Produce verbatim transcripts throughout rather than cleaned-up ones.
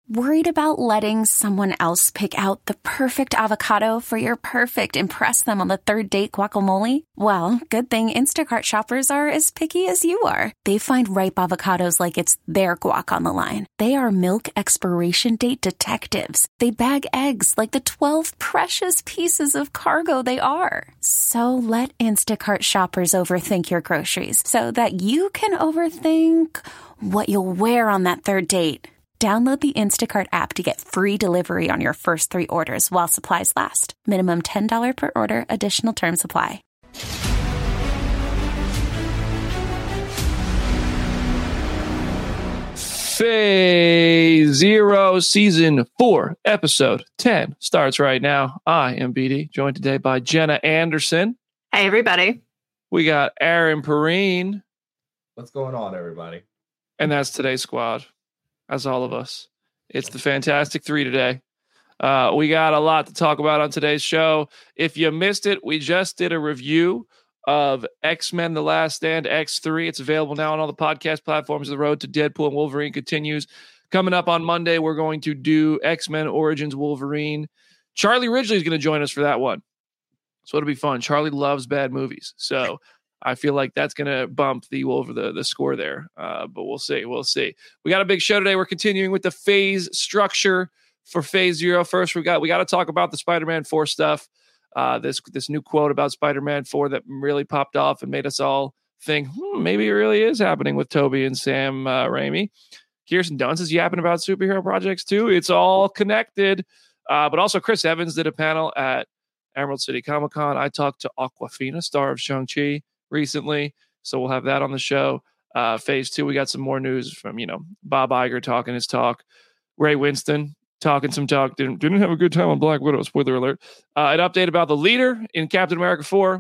Worried about letting someone else pick out the perfect avocado for your perfect impress them on the third date guacamole? Well, good thing Instacart shoppers are as picky as you are. They find ripe avocados like it's their guac on the line. They are milk expiration date detectives. They bag eggs like the twelve precious pieces of cargo they are. So let Instacart shoppers overthink your groceries so that you can overthink what you'll wear on that third date. Download the Instacart app to get free delivery on your first three orders while supplies last. Minimum ten dollars per order. Additional terms apply. Phase Zero Season four, Episode ten starts right now. I am B D, joined today by Jenna Anderson. Hey, everybody. We got Aaron Perrine. What's going on, everybody? And that's today's squad. As all of us. It's the Fantastic Three today. Uh, we got a lot to talk about on today's show. If you missed it, we just did a review of X-Men The Last Stand X three. It's available now on all the podcast platforms. The road to Deadpool and Wolverine continues. Coming up on Monday, we're going to do X-Men Origins Wolverine. Charlie Ridgely is going to join us for that one. So it'll be fun. Charlie loves bad movies. So I feel like that's going to bump the over the, the score there. Uh, but we'll see. We'll see. We got a big show today. We're continuing with the phase structure for Phase Zero. First, we got we got to talk about the Spider-Man four stuff. Uh, this this new quote about Spider-Man four that really popped off and made us all think, hmm, maybe it really is happening with Tobey and Sam uh, Raimi. Kirsten Dunst is yapping about superhero projects too. It's all connected. Uh, but also Chris Evans did a panel at Emerald City Comic Con. I talked to Awkwafina, star of Shang-Chi, recently, so we'll have that on the show. Uh, phase two, we got some more news from, you know, Bob Iger talking his talk, Ray Winston talking some talk, didn't, didn't have a good time on Black Widow, spoiler alert. Uh, an update about the leader in Captain America four,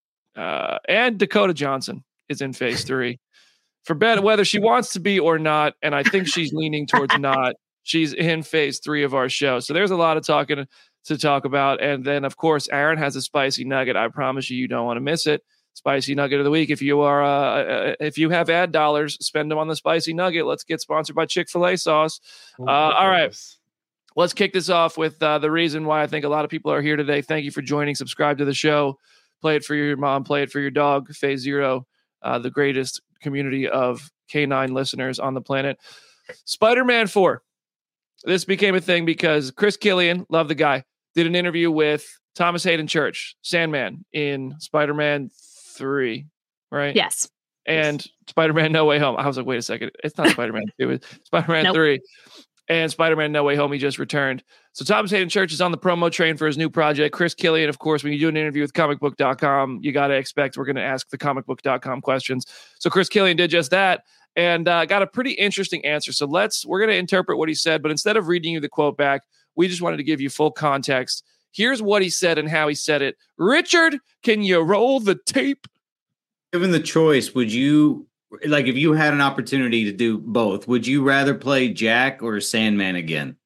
uh, and Dakota Johnson is in phase three. For better, whether she wants to be or not, and I think she's leaning towards not, she's in phase three of our show. So there's a lot of talking to talk about. And then, of course, Aaron has a spicy nugget. I promise you, you don't want to miss it. Spicy nugget of the week. If you are, uh, if you have ad dollars, spend them on the spicy nugget. Let's get sponsored by Chick-fil-A sauce. Uh, all right, let's kick this off with uh, the reason why I think a lot of people are here today. Thank you for joining. Subscribe to the show. Play it for your mom. Play it for your dog. Phase Zero, uh, the greatest community of canine listeners on the planet. Spider-Man four. This became a thing because Chris Killian, love the guy, did an interview with Thomas Hayden Church, Sandman, in Spider-Man three, right? Yes. And Spider-Man No Way Home. I was like, wait a second. It's not Spider-Man two. It's Spider-Man nope. three. And Spider-Man No Way Home, he just returned. So Thomas Hayden Church is on the promo train for his new project. Chris Killian, of course, when you do an interview with comic book dot com, you got to expect we're going to ask the comic book dot com questions. So Chris Killian did just that and uh, got a pretty interesting answer. So let's, we're going to interpret what he said, but instead of reading you the quote back, we just wanted to give you full context. Here's what he said and how he said it. Richard, can you roll the tape? Given the choice, would you, like, if you had an opportunity to do both, would you rather play Jack or Sandman again?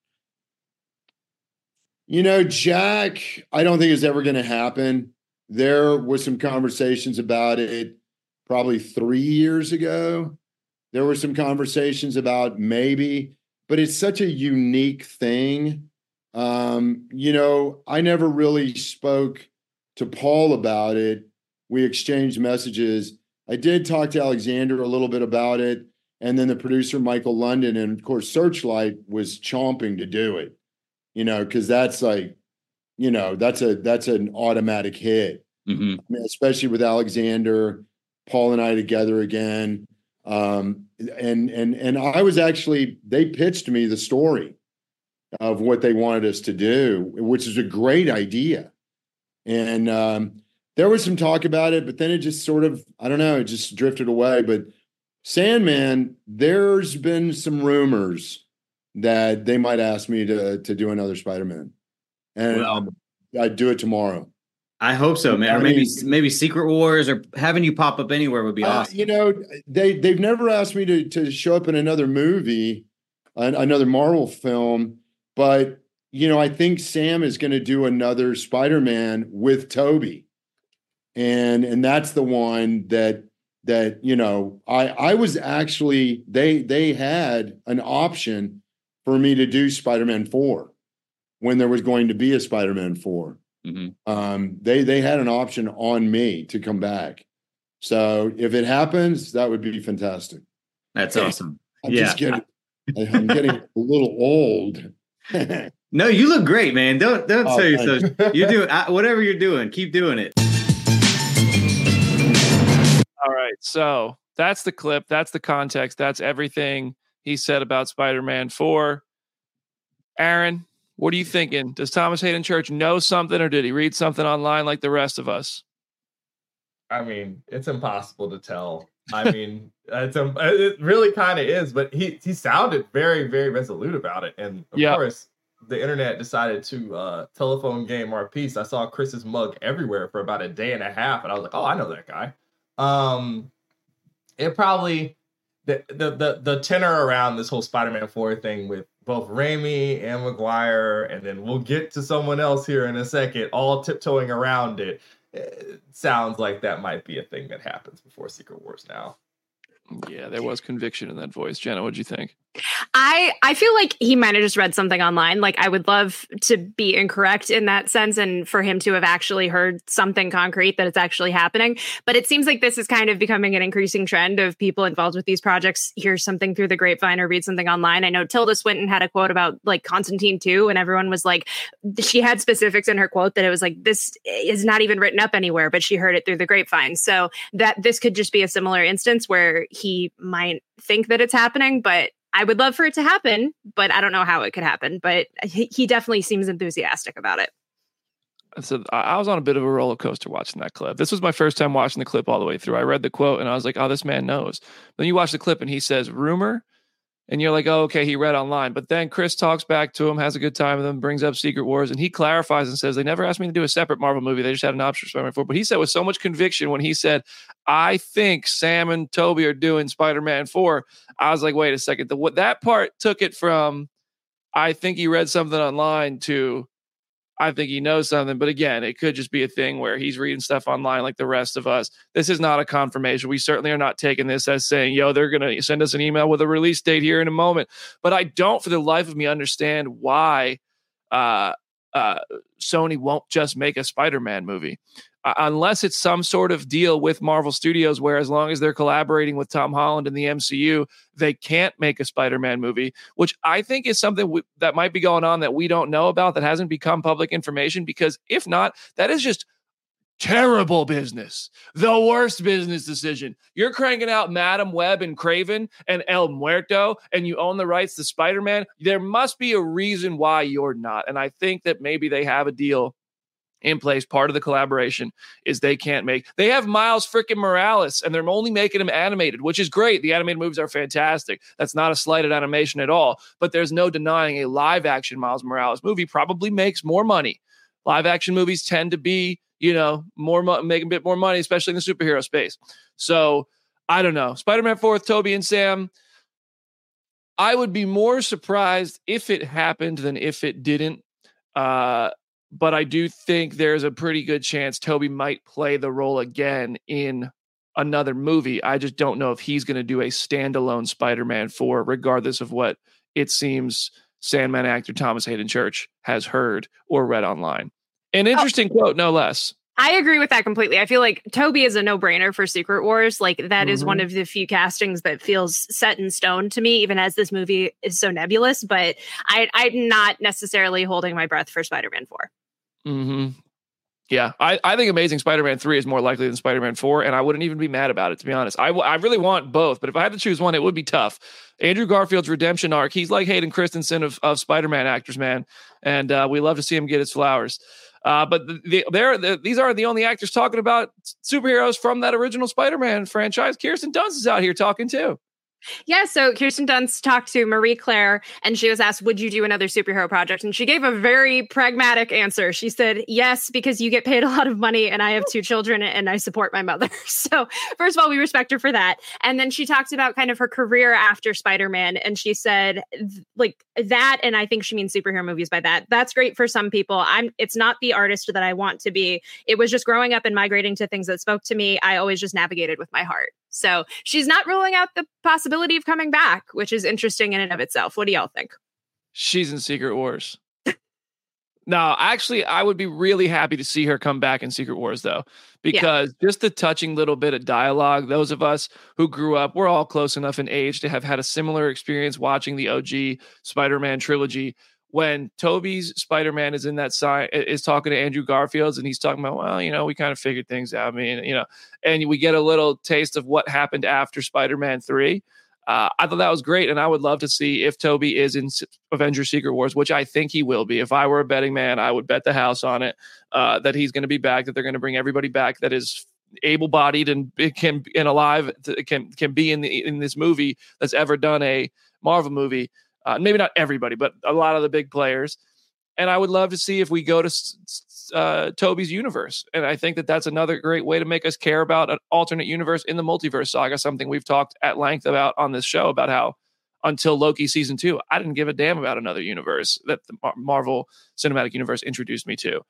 You know, Jack, I don't think it's ever going to happen. There was some conversations about it probably three years ago. There were some conversations about maybe, but it's such a unique thing. Um, you know, I never really spoke to Paul about it. We exchanged messages. I did talk to Alexander a little bit about it. And then the producer, Michael London, and of course, Searchlight was chomping to do it, you know, because that's like, you know, that's a, that's an automatic hit, mm-hmm. I mean, especially with Alexander, Paul and I together again. Um, and, and, and I was actually, they pitched me the story of what they wanted us to do, which is a great idea. And um, there was some talk about it, but then it just sort of, I don't know, it just drifted away. But Sandman, there's been some rumors that they might ask me to to do another Spider-Man. And well, um, I'd do it tomorrow. I hope so, man. I or maybe mean, maybe Secret Wars or having you pop up anywhere would be uh, awesome. You know, they, they've never asked me to, to show up in another movie, an, another Marvel film. But, you know, I think Sam is going to do another Spider-Man with Tobey. And and that's the one that, that you know, I I was actually, they they had an option for me to do Spider-Man four when there was going to be a Spider-Man four. Mm-hmm. Um, they they had an option on me to come back. So if it happens, that would be fantastic. That's awesome. I'm yeah. just getting I'm getting a little old. No, you look great, man. Don't don't Oh, say thanks. so. You're doing uh, whatever you're doing. Keep doing it. All right, so that's the clip. That's the context. That's everything he said about Spider-Man four. Aaron, what are you thinking? Does Thomas Hayden Church know something, or did he read something online like the rest of us? I mean, it's impossible to tell. I mean, it's um, it really kind of is, but he he sounded very, very resolute about it. And of Yep. course, the internet decided to uh, telephone game our piece. I saw Chris's mug everywhere for about a day and a half, and I was like, oh, I know that guy. Um, it probably the the the, the tenor around this whole Spider-Man four thing with both Raimi and Maguire, and then we'll get to someone else here in a second, all tiptoeing around it. It sounds like that might be a thing that happens before Secret Wars now. Yeah, there was conviction in that voice. Jenna, what'd you think? I I feel like he might have just read something online. Like, I would love to be incorrect in that sense and for him to have actually heard something concrete that it's actually happening. But it seems like this is kind of becoming an increasing trend of people involved with these projects hear something through the grapevine or read something online. I know Tilda Swinton had a quote about like Constantine two, and everyone was like, she had specifics in her quote that it was like, this is not even written up anywhere, but she heard it through the grapevine. So that this could just be a similar instance where he might think that it's happening, but I would love for it to happen, but I don't know how it could happen. But he, he definitely seems enthusiastic about it. So I was on a bit of a roller coaster watching that clip. This was my first time watching the clip all the way through. I read the quote and I was like, oh, this man knows. Then you watch the clip and he says, rumor. And you're like, oh, okay, he read online. But then Chris talks back to him, has a good time with him, brings up Secret Wars, and he clarifies and says, they never asked me to do a separate Marvel movie. They just had an option for Spider-Man four. But he said with so much conviction when he said, I think Sam and Toby are doing Spider-Man four. I was like, wait a second. The, what, that part took it from, I think he read something online to, I think he knows something. But again, it could just be a thing where he's reading stuff online like the rest of us. This is not a confirmation. We certainly are not taking this as saying, yo, they're going to send us an email with a release date here in a moment. But I don't for the life of me understand why uh, uh, Sony won't just make a Spider-Man movie. Uh, unless it's some sort of deal with Marvel Studios where as long as they're collaborating with Tom Holland in the M C U, they can't make a Spider-Man movie, which I think is something w- that might be going on that we don't know about, that hasn't become public information, because if not, that is just terrible business. The worst business decision. You're cranking out Madam Web and Craven and El Muerto, and you own the rights to Spider-Man. There must be a reason why you're not. And I think that maybe they have a deal in place. Part of the collaboration is they can't make, they have Miles freaking Morales and they're only making him animated, which is great. The animated movies are fantastic. That's not a slight at animation at all, but there's no denying a live action Miles Morales movie probably makes more money. Live action movies tend to be, you know, more, mo- make a bit more money, especially in the superhero space. So I don't know. Spider-Man four with Toby and Sam. I would be more surprised if it happened than if it didn't. Uh, But I do think there's a pretty good chance Toby might play the role again in another movie. I just don't know if he's going to do a standalone Spider-Man four, regardless of what it seems Sandman actor Thomas Hayden Church has heard or read online. An interesting oh. quote, no less. I agree with that completely. I feel like Toby is a no-brainer for Secret Wars. Like, that mm-hmm. is one of the few castings that feels set in stone to me, even as this movie is so nebulous. But I, I'm not necessarily holding my breath for Spider-Man four. Mm-hmm. Yeah, I, I think Amazing Spider-Man three is more likely than Spider-Man four, and I wouldn't even be mad about it, to be honest. I, w- I really want both, but if I had to choose one, it would be tough. Andrew Garfield's redemption arc, he's like Hayden Christensen of, of Spider-Man actors, man, and uh, we love to see him get his flowers. Uh, but the, the, they're, the, these aren't the only actors talking about superheroes from that original Spider-Man franchise. Kirsten Dunst is out here talking too. Yeah, so Kirsten Dunst talked to Marie Claire, and she was asked, would you do another superhero project? And she gave a very pragmatic answer. She said, yes, because you get paid a lot of money, and I have two children, and I support my mother. So first of all, we respect her for that. And then she talked about kind of her career after Spider-Man, and she said, like, that, and I think she means superhero movies by that. That's great for some people. I'm. It's not the artist that I want to be. It was just growing up and migrating to things that spoke to me. I always just navigated with my heart. So she's not ruling out the possibility of coming back, which is interesting in and of itself. What do y'all think? She's in Secret Wars. No, actually, I would be really happy to see her come back in Secret Wars, though, because yeah. just the touching little bit of dialogue, those of us who grew up, we're all close enough in age to have had a similar experience watching the O G Spider-Man trilogy. When Tobey's Spider-Man is in that side, is talking to Andrew Garfield's, and he's talking about, well, you know, we kind of figured things out. I mean, you know, and we get a little taste of what happened after Spider-Man three. Uh, I thought that was great, and I would love to see if Tobey is in Avengers Secret Wars, which I think he will be. If I were a betting man, I would bet the house on it, uh, that he's going to be back, that they're going to bring everybody back that is able-bodied and can and alive, to, can can be in the in this movie that's ever done a Marvel movie. Uh, maybe not everybody, but a lot of the big players. And I would love to see if we go to uh, Tobey's universe. And I think that that's another great way to make us care about an alternate universe in the multiverse saga, something we've talked at length about on this show, about how until Loki season two, I didn't give a damn about another universe that the Marvel Cinematic Universe introduced me to.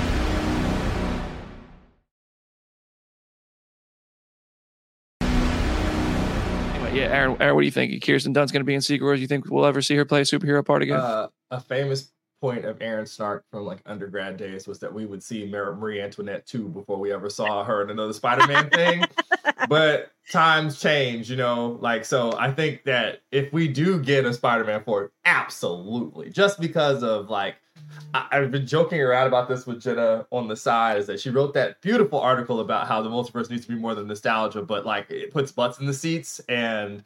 Anyway, yeah, Aaron, Aaron, what do you think? Kirsten Dunst's going to be in Secret Wars? You think we'll ever see her play a superhero part again? Uh, a famous point of Aaron Stark from like undergrad days was that we would see Marie Antoinette too before we ever saw her in another Spider-Man thing. But times change, you know, like, so I think that if we do get a Spider-Man four, absolutely, just because of like, I- I've been joking around about this with Jenna on the side, is that she wrote that beautiful article about how the multiverse needs to be more than nostalgia, but like it puts butts in the seats. And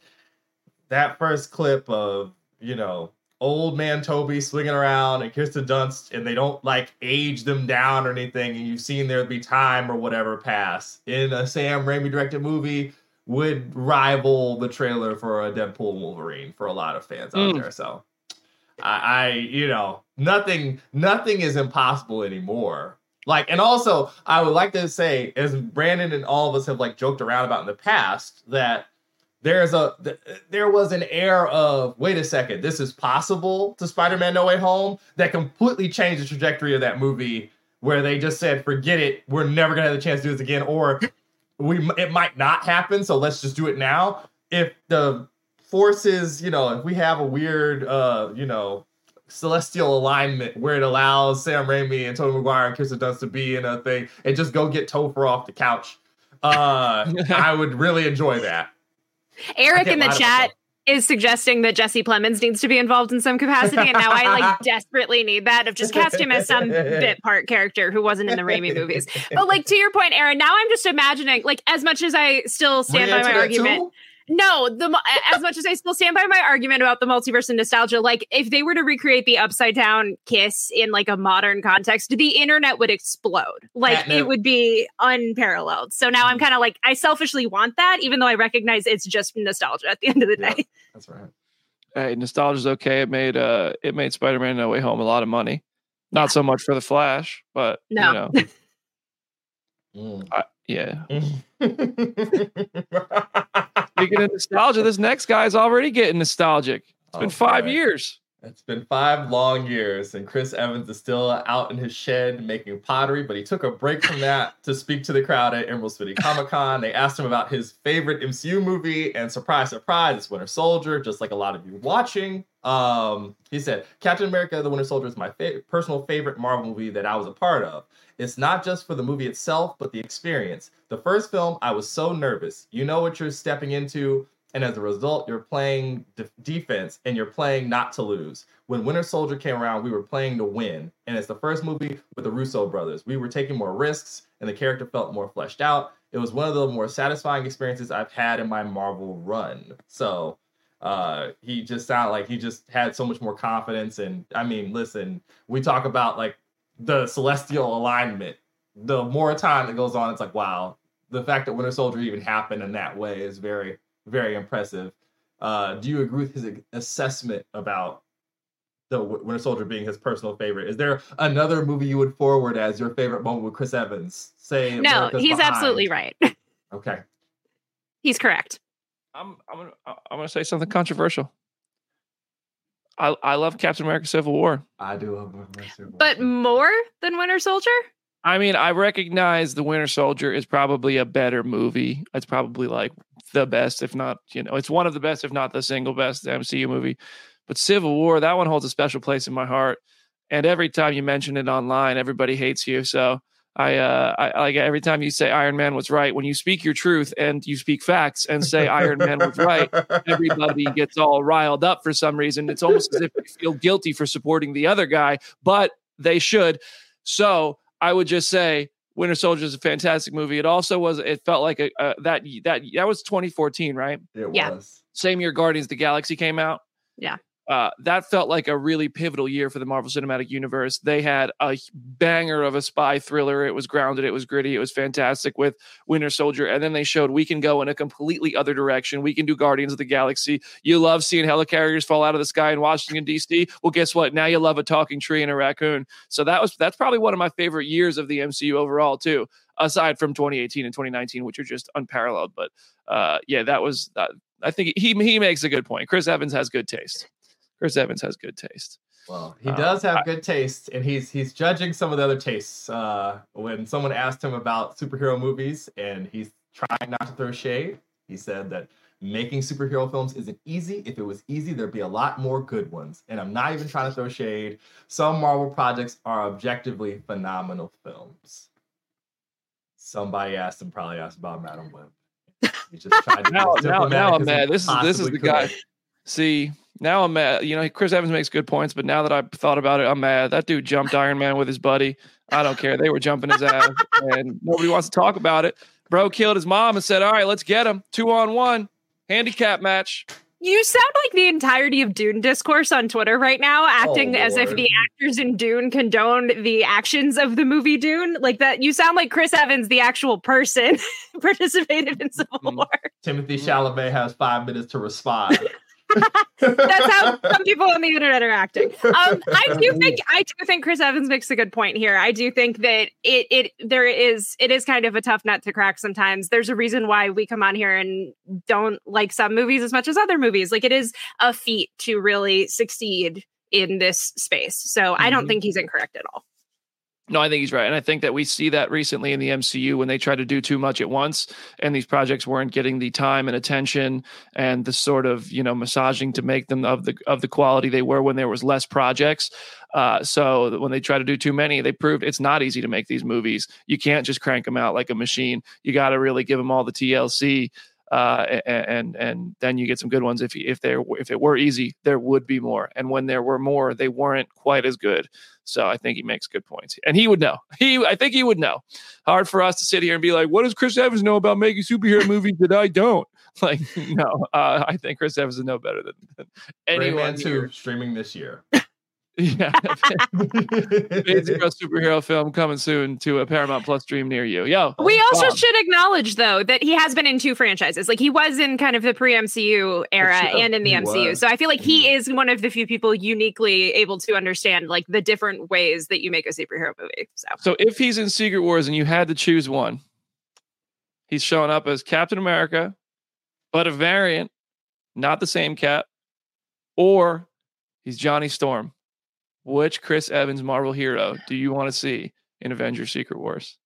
that first clip of, you know, old man Tobey swinging around and Kirsten Dunst, and they don't like age them down or anything, and you've seen there be time or whatever pass in a Sam Raimi directed movie, would rival the trailer for a Deadpool and Wolverine for a lot of fans out mm. there. So I, I, you know, nothing, nothing is impossible anymore. Like, and also I would like to say, as Brandon and all of us have like joked around about in the past, that There's a there was an air of, wait a second, this is possible to Spider-Man No Way Home, that completely changed the trajectory of that movie, where they just said, forget it, we're never gonna have the chance to do this again, or we it might not happen, so let's just do it now. If the forces, you know, if we have a weird, uh, you know, celestial alignment where it allows Sam Raimi and Tobey Maguire and Kirsten Dunst to be in a thing and just go get Topher off the couch, uh, I would really enjoy that. Eric in the chat is suggesting that Jesse Plemons needs to be involved in some capacity, and now I like desperately need that, of just cast him as some bit part character who wasn't in the Raimi movies. But like, to your point, Aaron, now I'm just imagining, like, as much as I still stand by my argument. Too? No, the as much as I still stand by my argument about the multiverse and nostalgia, like if they were to recreate the upside down kiss in like a modern context, the internet would explode. Like yeah, no. It would be unparalleled. So now I'm kind of like, I selfishly want that, even though I recognize it's just nostalgia at the end of the day. Yeah, that's right. Hey, nostalgia's okay. It made uh, it made Spider-Man No Way Home a lot of money. Not yeah. so much for the Flash, but no. you know. mm. I, yeah. Speaking of nostalgia, this next guy's already getting nostalgic. It's been five right. years. It's been five long years, and Chris Evans is still out in his shed making pottery, but he took a break from that to speak to the crowd at Emerald City Comic Con. They asked him about his favorite M C U movie, and surprise, surprise, it's Winter Soldier, just like a lot of you watching. Um, he said, Captain America, The Winter Soldier is my fa- personal favorite Marvel movie that I was a part of. It's not just for the movie itself, but the experience. The first film, I was so nervous. You know what you're stepping into, and as a result, you're playing de- defense, and you're playing not to lose. When Winter Soldier came around, we were playing to win. And it's the first movie with the Russo brothers. We were taking more risks, and the character felt more fleshed out. It was one of the more satisfying experiences I've had in my Marvel run. So uh, he just sounded like he just had so much more confidence. And I mean, listen, we talk about like the celestial alignment. The more time that goes on, it's like, wow, the fact that Winter Soldier even happened in that way is very, very impressive. Uh, do you agree with his assessment about the Winter Soldier being his personal favorite? Is there another movie you would forward as your favorite moment with Chris Evans? Say no, America's he's Behind. Absolutely right. Okay, he's correct. I'm I'm gonna I'm gonna say something controversial. I I love Captain America: Civil War. I do love Winter Civil War. But more than Winter Soldier? I mean, I recognize The Winter Soldier is probably a better movie. It's probably like the best, if not, you know, it's one of the best, if not the single best M C U movie. But Civil War, that one holds a special place in my heart. And every time you mention it online, everybody hates you. So I, uh, I like every time you say Iron Man was right, when you speak your truth and you speak facts and say Iron Man was right, everybody gets all riled up for some reason. It's almost as if they feel guilty for supporting the other guy, but they should. So I would just say Winter Soldier is a fantastic movie. It also was, it felt like a, uh, that, that, that was twenty fourteen, right? It Yeah. was. Same year Guardians of the Galaxy came out. Yeah. Uh, that felt like a really pivotal year for the Marvel Cinematic Universe. They had a banger of a spy thriller. It was grounded. It was gritty. It was fantastic with Winter Soldier. And then they showed we can go in a completely other direction. We can do Guardians of the Galaxy. You love seeing helicarriers fall out of the sky in Washington, D C. Well, guess what? Now you love a talking tree and a raccoon. So that was that's probably one of my favorite years of the M C U overall, too, aside from twenty eighteen and twenty nineteen, which are just unparalleled. But uh, yeah, that was, uh, I think he he makes a good point. Chris Evans has good taste. Chris Evans has good taste. Well, he Uh, does have I- good taste, and he's he's judging some of the other tastes. Uh, when someone asked him about superhero movies, and he's trying not to throw shade, he said that making superhero films isn't easy. If it was easy, there'd be a lot more good ones. And I'm not even trying to throw shade. Some Marvel projects are objectively phenomenal films. Somebody asked him, probably asked about Madam Web. He just tried to be Now, as now, now I'm diplomatic as he mad. This is this is possibly the guy. could. See, now I'm mad. You know, Chris Evans makes good points, but now that I've thought about it, I'm mad. That dude jumped Iron Man with his buddy. I don't care. They were jumping his ass, and nobody wants to talk about it. Bro killed his mom and said, "All right, let's get him. Two on one, handicap match." You sound like the entirety of Dune discourse on Twitter right now, acting Oh, as if Lord. the actors in Dune condone the actions of the movie Dune. Like that, you sound like Chris Evans, the actual person, participated in Civil Mhm. War. Timothy Chalamet has five minutes to respond. That's how some people on the internet are acting. Um, I do think I do think Chris Evans makes a good point here. I do think that it it there is it is kind of a tough nut to crack sometimes. There's a reason why we come on here and don't like some movies as much as other movies. Like it is a feat to really succeed in this space. So I don't Mhm. think he's incorrect at all. No, I think he's right. And I think that we see that recently in the M C U when they try to do too much at once and these projects weren't getting the time and attention and the sort of, you know, massaging to make them of the of the quality they were when there was less projects. Uh, so when they try to do too many, they proved it's not easy to make these movies. You can't just crank them out like a machine. You got to really give them all the T L C. Uh, and and then you get some good ones. If if there if it were easy, there would be more. And when there were more, they weren't quite as good. So I think he makes good points, and he would know. He I think he would know. Hard for us to sit here and be like, "What does Chris Evans know about making superhero movies that I don't?" Like, no, uh, I think Chris Evans would know better than, than anyone. Rayman two here. streaming this year. Yeah, it's a superhero film coming soon to a Paramount Plus stream near you. Yo, We also Bob. should acknowledge, though, that he has been in two franchises. Like he was in kind of the pre-M C U era That's true. and in the He M C U. was. So I feel like he is one of the few people uniquely able to understand like the different ways that you make a superhero movie. So So if he's in Secret Wars and you had to choose one, he's showing up as Captain America, but a variant, not the same Cap, or he's Johnny Storm. Which Chris Evans Marvel hero do you want to see in Avengers Secret Wars?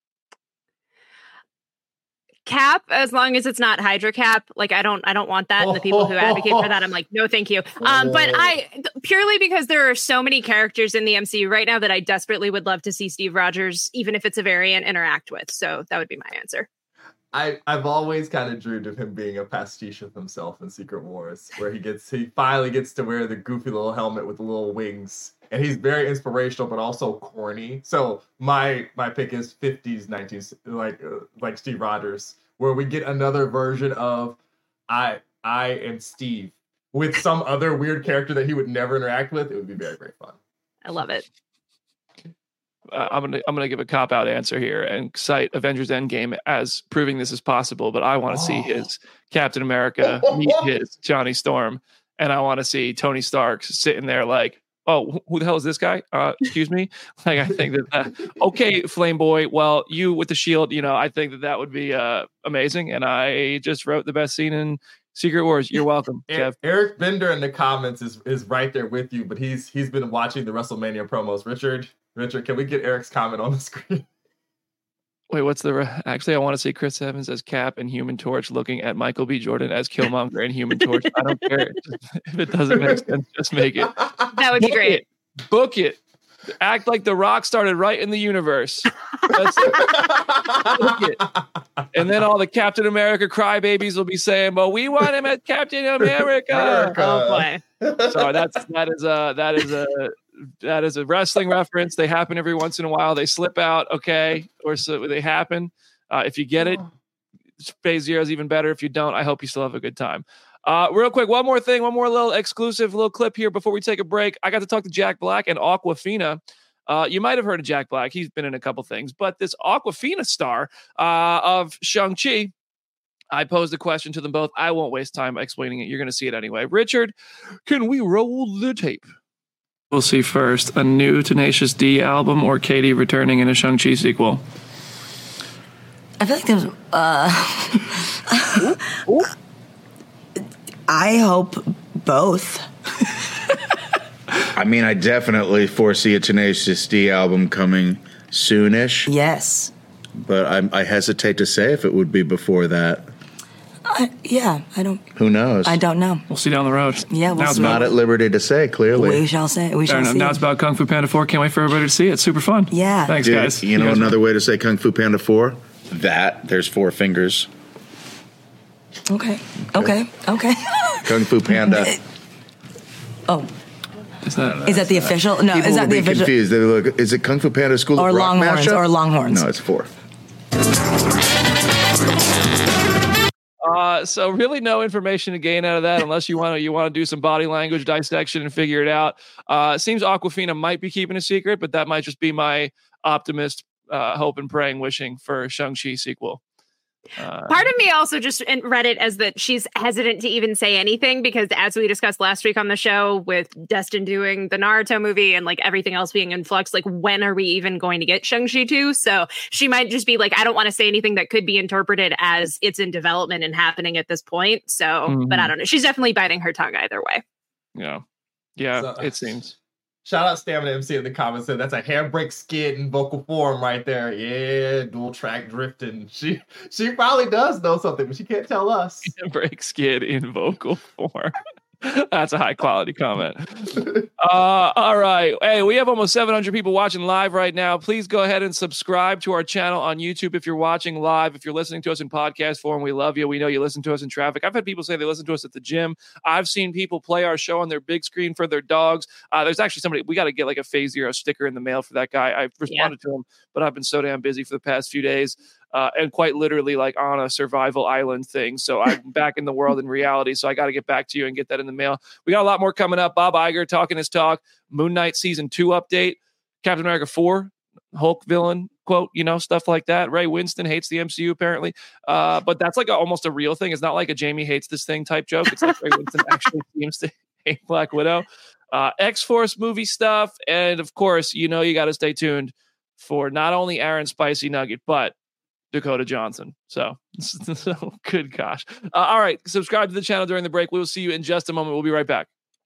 Cap, as long as it's not Hydra Cap, like I don't I don't want that. And the people who advocate for that, I'm like, no, thank you. Um, but I purely because there are so many characters in the M C U right now that I desperately would love to see Steve Rogers, even if it's a variant, interact with. So that would be my answer. I, I've always kind of dreamed of him being a pastiche of himself in Secret Wars, where he gets he finally gets to wear the goofy little helmet with the little wings, and he's very inspirational but also corny. So my my pick is fifties, nineties, like uh, like Steve Rogers, where we get another version of I I am Steve with some other weird character that he would never interact with. It would be very very fun. I love it. Uh, I'm gonna I'm gonna give a cop out answer here and cite Avengers Endgame as proving this is possible. But I want to see Oh. his Captain America meet his Johnny Storm, and I want to see Tony Stark sitting there like, "Oh, who the hell is this guy? Uh, excuse me." Like I think that, that okay, Flame Boy. Well, you with the shield, you know, I think that that would be uh, amazing. And I just wrote the best scene in Secret Wars. You're welcome, E- Kev. Eric Bender in the comments is is right there with you, but he's he's been watching the WrestleMania promos. Richard, Richard, can we get Eric's comment on the screen? Wait, what's the... Re- Actually, I want to see Chris Evans as Cap and Human Torch looking at Michael B. Jordan as Killmonger and Human Torch. I don't care. If it doesn't make sense, just make it. That would be Book great. It. Book it. Act like The Rock started right in the universe. That's it. And then all the Captain America crybabies will be saying, "But we want him as Captain America." America. Oh boy. Sorry, that's that is a that is a that is a wrestling reference. They happen every once in a while. They slip out, okay, or so they happen. Uh, if you get it, Phase Zero is even better. If you don't, I hope you still have a good time. Uh, real quick, one more thing, one more little exclusive little clip here before we take a break. I got to talk to Jack Black and Awkwafina. Uh, you might have heard of Jack Black. He's been in a couple things, but this Awkwafina star uh, of Shang-Chi, I posed a question to them both. I won't waste time explaining it. You're going to see it anyway. Richard, can we roll the tape? We'll see first, a new Tenacious D album or Katie returning in a Shang-Chi sequel? I feel like there's, uh, Ooh, ooh. I hope both. I mean, I definitely foresee a Tenacious D album coming soonish, Yes. but I, I hesitate to say if it would be before that. I, yeah, I don't, Who knows? I don't know. We'll see down the road. Yeah, we'll now it's see. Not about, at liberty to say, clearly. We shall say, we fair shall enough. see. Now it's about Kung Fu Panda four. Can't wait for everybody to see it. It's super fun. Yeah. Thanks, Dude, guys. you know guys another way to say Kung Fu Panda four? That. There's four fingers. Okay, okay, okay. Kung Fu Panda. Oh, Is that, is that the official? No, People is that will the be official? confused. They look, is it Kung Fu Panda School Or of Rock Longhorns, mashup? or Longhorns. No, it's four. Uh, so really no information to gain out of that unless you want to you want to do some body language dissection and figure it out. Uh, it seems Awkwafina might be keeping a secret, but that might just be my optimist uh, hope and praying wishing for a Shang-Chi sequel. Uh, Part of me also just read it as that she's hesitant to even say anything because, as we discussed last week on the show, with Destin doing the Naruto movie and like everything else being in flux, like when are we even going to get Shang-Chi two? So she might just be like, I don't want to say anything that could be interpreted as it's in development and happening at this point. So, Mhm. but I don't know. She's definitely biting her tongue either way. yeah, yeah, So- it seems. Shout out Stamina M C in the comments. Said that's a handbrake skid in vocal form right there. Yeah, dual track drifting. She she probably does know something, but she can't tell us. Break skid in vocal form. That's a high quality comment. Uh, all right. Hey, we have almost seven hundred people watching live right now. Please go ahead and subscribe to our channel on YouTube if you're watching live. If you're listening to us in podcast form, we love you. We know you listen to us in traffic. I've had people say they listen to us at the gym. I've seen people play our show on their big screen for their dogs. Uh, there's actually somebody, we got to get like a Phase Zero sticker in the mail for that guy. I've responded to him, but I've been so damn busy for the past few days. Uh, and quite literally like on a survival island thing. So I'm back in the world in reality. So I got to get back to you and get that in the mail. We got a lot more coming up. Bob Iger talking his talk, Moon Knight season two update, Captain America four, Hulk villain quote, you know, stuff like that. Ray Winston hates the M C U apparently. Uh, but that's like a, almost a real thing. It's not like a Jamie hates this thing type joke. It's like Ray Winston actually seems to hate Black Widow. Uh, X-Force movie stuff. And of course, you know, you got to stay tuned for not only Aaron Spicy Nugget, but Dakota Johnson. So, so good gosh. Uh, all right. Subscribe to the channel during the break. We will see you in just a moment. We'll be right back.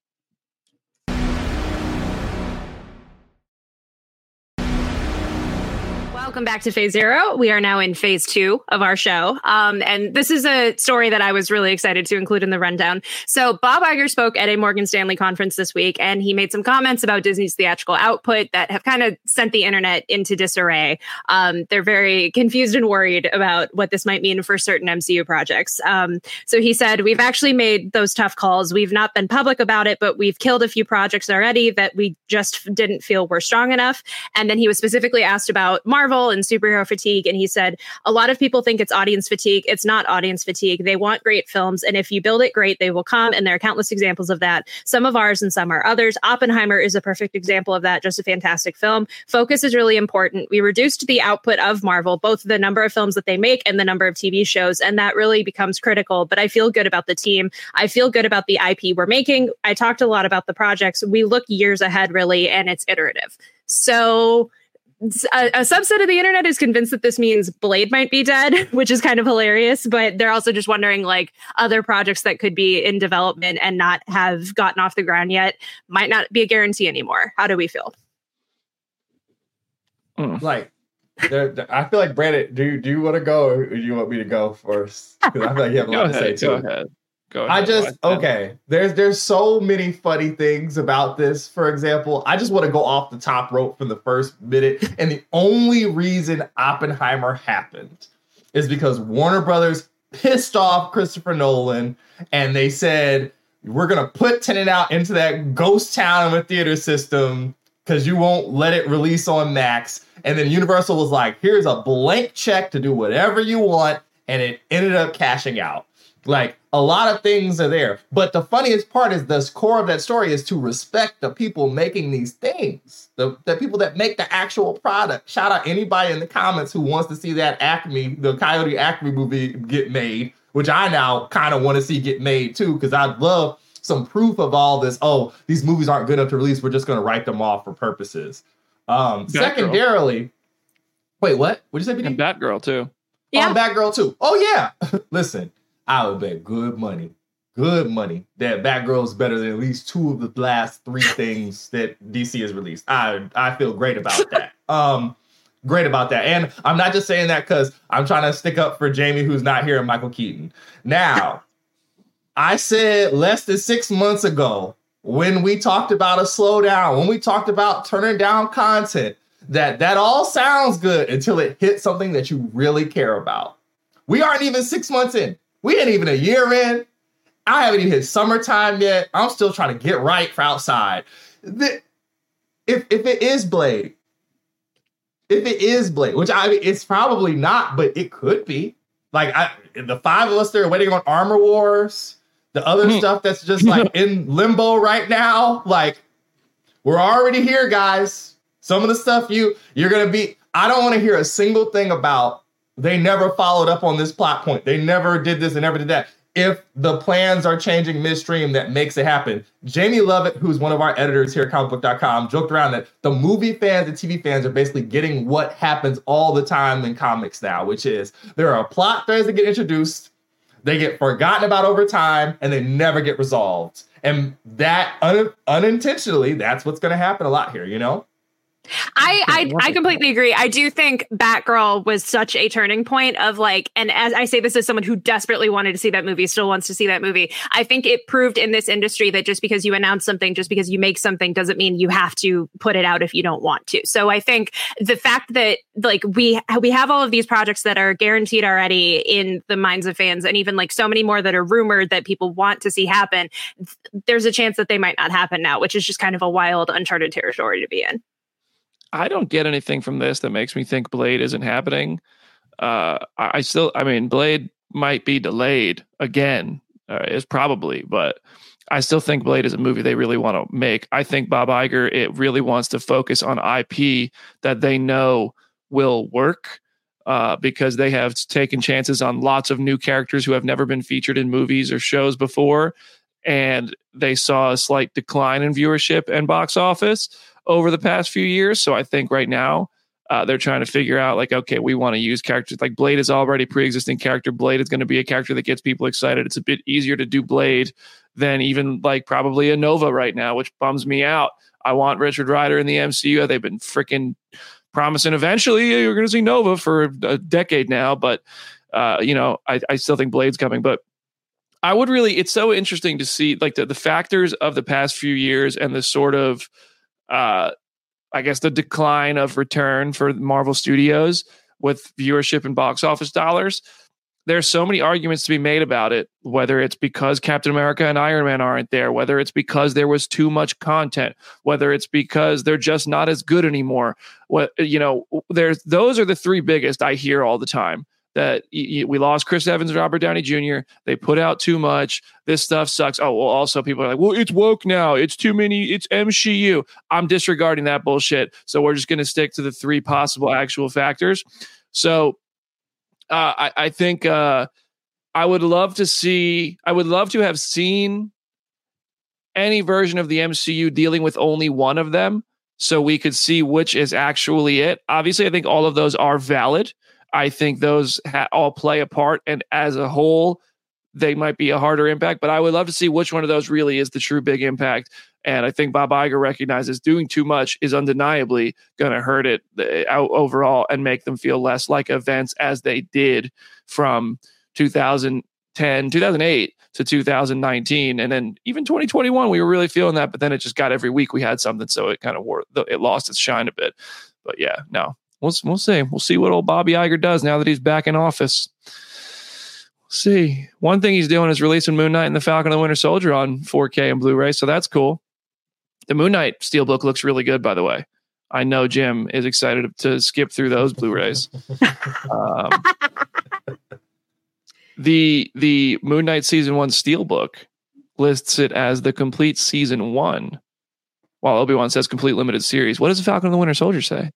Welcome back to Phase Zero. We are now in Phase Two of our show. Um, and this is a story that I was really excited to include in the rundown. So Bob Iger spoke at a Morgan Stanley conference this week, and he made some comments about Disney's theatrical output that have kind of sent the internet into disarray. Um, they're very confused and worried about what this might mean for certain M C U projects. Um, so he said, we've actually made those tough calls. We've not been public about it, but we've killed a few projects already that we just didn't feel were strong enough. And then he was specifically asked about Marvel and superhero fatigue. And he said, a lot of people think it's audience fatigue. It's not audience fatigue. They want great films. And if you build it great, they will come. And there are countless examples of that. Some of ours and some are others. Oppenheimer is a perfect example of that. Just a fantastic film. Focus is really important. We reduced the output of Marvel, both the number of films that they make and the number of T V shows. And that really becomes critical. But I feel good about the team. I feel good about the I P we're making. I talked a lot about the projects. We look years ahead, really, and it's iterative. So A, a subset of the internet is convinced that this means Blade might be dead, which is kind of hilarious, but they're also just wondering like other projects that could be in development and not have gotten off the ground yet might not be a guarantee anymore. How do we feel? Like, There, there- I feel like Brandon. Do you do you want to go, or do you want me to go first? Because I feel like you have a Go lot to say ahead. Go too. ahead. Go ahead. I just Watch that. okay. There's there's so many funny things about this. For example, I just want to go off the top rope from the first minute, and the only reason Oppenheimer happened is because Warner Brothers pissed off Christopher Nolan, and they said we're gonna put Tenet out into that ghost town of a theater system because you won't let it release on Max. And then Universal was like, here's a blank check to do whatever you want, and it ended up cashing out. Like, a lot of things are there. But the funniest part is the core of that story is to respect the people making these things. The, the people that make the actual product. Shout out anybody in the comments who wants to see that Acme, the Coyote Acme movie get made, which I now kind of want to see get made too, because I'd love some proof of all this. Oh, these movies aren't good enough to release. We're just going to write them off for purposes. Um, secondarily, wait, what? What'd you say, B D? And Batgirl too. Yeah. Oh, Batgirl too. Oh, yeah. Listen. I would bet good money, good money that Batgirl is better than at least two of the last three things that D C has released. I I feel great about that. Um, great about that. And I'm not just saying that because I'm trying to stick up for Jamie, who's not here, and Michael Keaton. Now, I said less than six months ago when we talked about a slowdown, when we talked about turning down content, that that all sounds good until it hits something that you really care about. We aren't even six months in. We ain't even a year in. I haven't even hit summertime yet. I'm still trying to get right for outside. The, if if it is Blade, if it is Blade, which I mean, it's probably not, but it could be. Like I, the five of us that are waiting on Armor Wars, the other stuff that's just like in limbo right now. Like we're already here, guys. Some of the stuff you you're gonna be. I don't want to hear a single thing about. They never followed up on this plot point. They never did this and never did that. If the plans are changing midstream, that makes it happen. Jamie Lovett, who's one of our editors here at comic book dot com, joked around that the movie fans and T V fans are basically getting what happens all the time in comics now, which is there are plot threads that get introduced, they get forgotten about over time, and they never get resolved. And that un- unintentionally, that's what's going to happen a lot here, you know? I, I I completely agree. I do think Batgirl was such a turning point of like, and as I say this as someone who desperately wanted to see that movie, still wants to see that movie. I think it proved in this industry that just because you announce something, just because you make something doesn't mean you have to put it out if you don't want to. So I think the fact that like we we have all of these projects that are guaranteed already in the minds of fans, and even like so many more that are rumored that people want to see happen, there's a chance that they might not happen now, which is just kind of a wild, uncharted territory to be in. I don't get anything from this that makes me think Blade isn't happening. Uh, I, I still, I mean, Blade might be delayed again. Uh, it's probably, but I still think Blade is a movie they really want to make. I think Bob Iger, it really wants to focus on I P that they know will work uh, because they have taken chances on lots of new characters who have never been featured in movies or shows before. And they saw a slight decline in viewership and box office over the past few years. So I think right now uh, they're trying to figure out like, okay, we want to use characters like Blade is already a pre-existing character. Blade is going to be a character that gets people excited. It's a bit easier to do Blade than even like probably a Nova right now, which bums me out. I want Richard Rider in the M C U. They've been freaking promising eventually you're going to see Nova for a decade now, but uh, you know, I, I still think Blade's coming, but I would really, it's so interesting to see like the, the factors of the past few years and the sort of, uh, I guess the decline of return for Marvel Studios with viewership and box office dollars. There's so many arguments to be made about it, whether it's because Captain America and Iron Man aren't there, whether it's because there was too much content, whether it's because they're just not as good anymore. What, you know, there's, those are the three biggest I hear all the time. That we lost Chris Evans and Robert Downey Junior They put out too much. This stuff sucks. Oh, well, also people are like, well, it's woke now. It's too many. It's M C U. I'm disregarding that bullshit. So we're just going to stick to the three possible actual factors. So uh, I, I think uh, I would love to see, I would love to have seen any version of the M C U dealing with only one of them so we could see which is actually it. Obviously, I think all of those are valid. I think those ha- all play a part, and as a whole, they might be a harder impact, but I would love to see which one of those really is the true big impact. And I think Bob Iger recognizes doing too much is undeniably going to hurt it out overall and make them feel less like events as they did from two thousand ten, two thousand eight to two thousand nineteen. And then even twenty twenty-one, we were really feeling that, but then it just got every week we had something. So it kind of wore, it lost its shine a bit. But yeah, no, we'll, we'll see. We'll see what old Bobby Iger does now that he's back in office. We'll see. One thing he's doing is releasing Moon Knight and the Falcon and the Winter Soldier on four K and Blu-ray. So that's cool. The Moon Knight Steelbook looks really good, by the way. I know Jim is excited to skip through those Blu-rays. um, the the Moon Knight Season one Steelbook lists it as the complete Season one, while Obi-Wan says complete limited series. What does the Falcon and the Winter Soldier say?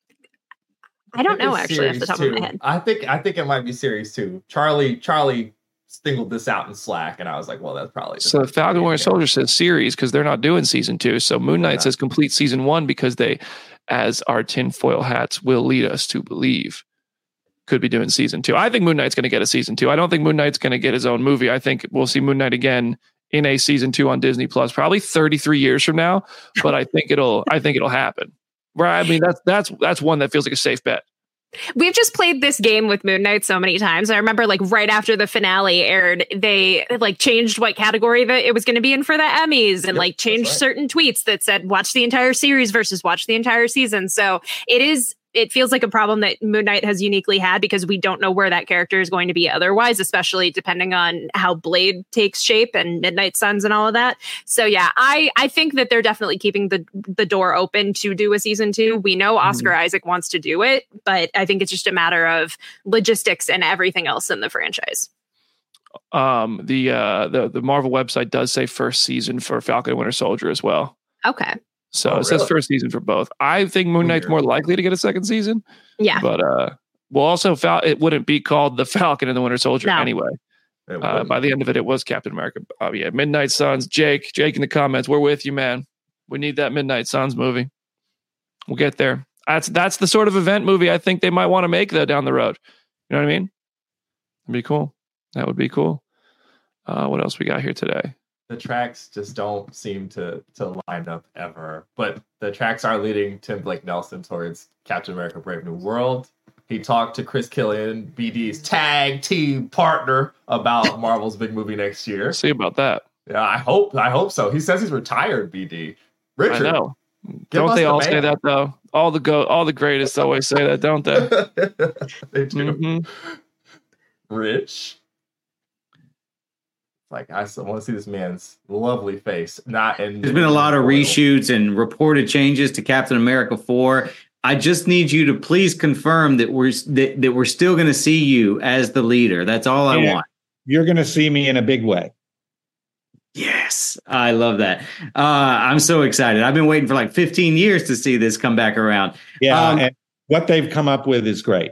I don't know, actually, off the top two. of my head. I think I think it might be series two. Charlie Charlie singled this out in Slack, and I was like, well, that's probably so. The Falcon and Winter Soldier says series because they're not doing season two. So Moon Knight says complete season one because they, as our tinfoil hats will lead us to believe, could be doing season two. I think Moon Knight's going to get a season two. I don't think Moon Knight's going to get his own movie. I think we'll see Moon Knight again in a season two on Disney Plus, probably thirty-three years from now. But I think it'll. I think it'll happen. Right? I mean, that's that's that's one that feels like a safe bet. We've just played this game with Moon Knight so many times. I remember like right after the finale aired, they like changed what category that it was going to be in for the Emmys and yep, like changed right. certain tweets that said watch the entire series versus watch the entire season. So it is it feels like a problem that Moon Knight has uniquely had because we don't know where that character is going to be otherwise, especially depending on how Blade takes shape and Midnight Suns and all of that. So yeah, I, I think that they're definitely keeping the the door open to do a season two. We know Oscar mm-hmm. Isaac wants to do it, but I think it's just a matter of logistics and everything else in the franchise. Um, the uh, the the Marvel website does say first season for Falcon and Winter Soldier as well. Okay. So oh, it says really? first season for both. I think Moon Knight's more likely to get a second season. Yeah. But uh, well, also Fal- it wouldn't be called the Falcon and the Winter Soldier no. anyway. Uh, by the end of it, it was Captain America. Oh yeah, Midnight Suns. Jake, Jake in the comments, we're with you, man. We need that Midnight Suns movie. We'll get there. That's that's the sort of event movie I think they might want to make though down the road. You know what I mean? That'd be cool. That would be cool. Uh, what else we got here today? The tracks just don't seem to to line up ever. But the tracks are leading Tim Blake Nelson towards Captain America Brave New World. He talked to Chris Killian, B D's tag team partner, about Marvel's big movie next year. See about that. Yeah, I hope I hope so. He says he's retired, B D. Richard. I know. Don't they all the say that though? All the go all the greatest always say that, don't they? They do. Mm-hmm. Rich. Like, I still want to see this man's lovely face. Not in. There's been a lot of oil. reshoots and reported changes to Captain America four. I just need you to please confirm that we're that, that we're still going to see you as the leader. That's all I yeah. want. You're going to see me in a big way. Yes, I love that. Uh, I'm so excited. I've been waiting for like fifteen years to see this come back around. Yeah, um, and what they've come up with is great.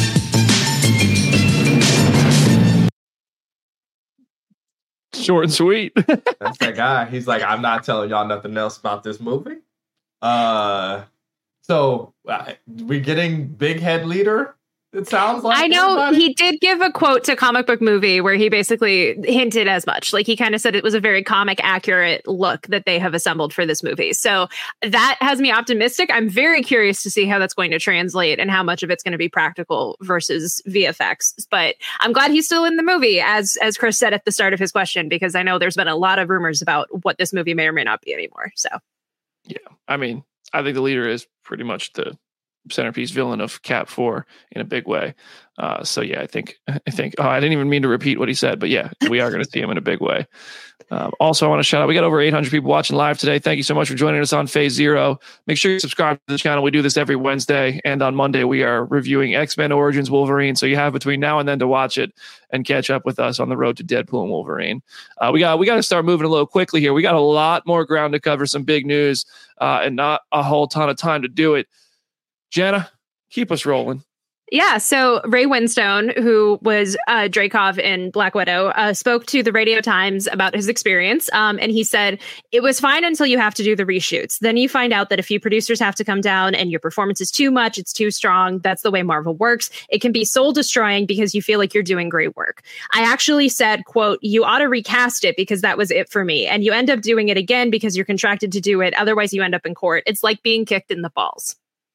Short and sweet. That's that guy. He's like, I'm not telling y'all nothing else about this movie. Uh, so uh, we getting big head leader. It sounds like I know everybody? He did give a quote to Comic Book Movie where he basically hinted as much. Like he kind of said it was a very comic accurate look that they have assembled for this movie. So that has me optimistic. I'm very curious to see how that's going to translate and how much of it's going to be practical versus V F X. But I'm glad he's still in the movie, as as Chris said at the start of his question, because I know there's been a lot of rumors about what this movie may or may not be anymore. So yeah, I mean, I think the leader is pretty much the centerpiece villain of Cap four in a big way. Uh, so yeah, I think, I think, oh, I didn't even mean to repeat what he said, but yeah, we are going to see him in a big way. Um, also, I want to shout out, we got over eight hundred people watching live today. Thank you so much for joining us on Phase Zero. Make sure you subscribe to the channel. We do this every Wednesday, and on Monday we are reviewing X-Men Origins Wolverine. So you have between now and then to watch it and catch up with us on the road to Deadpool and Wolverine. Uh, we got, we got to start moving a little quickly here. We got a lot more ground to cover, some big news, uh, and not a whole ton of time to do it. Jenna, keep us rolling. Yeah, so Ray Winstone, who was uh, Dreykov in Black Widow, uh, spoke to the Radio Times about his experience, um, and he said, it was fine until you have to do the reshoots. Then you find out that a few producers have to come down and your performance is too much, it's too strong. That's the way Marvel works. It can be soul-destroying because you feel like you're doing great work. I actually said, quote, you ought to recast it because that was it for me. And you end up doing it again because you're contracted to do it. Otherwise, you end up in court. It's like being kicked in the balls.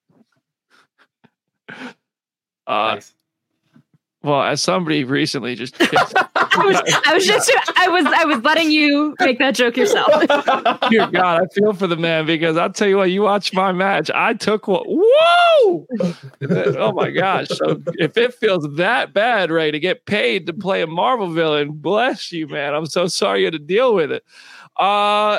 Uh, well, as somebody recently just, I was, I was just, I was, I was letting you make that joke yourself. Dear God, I feel for the man because I'll tell you what, you watch my match, I took what, whoa, oh my gosh! So if it feels that bad, Ray, to get paid to play a Marvel villain, bless you, man. I'm so sorry you had to deal with it. Uh,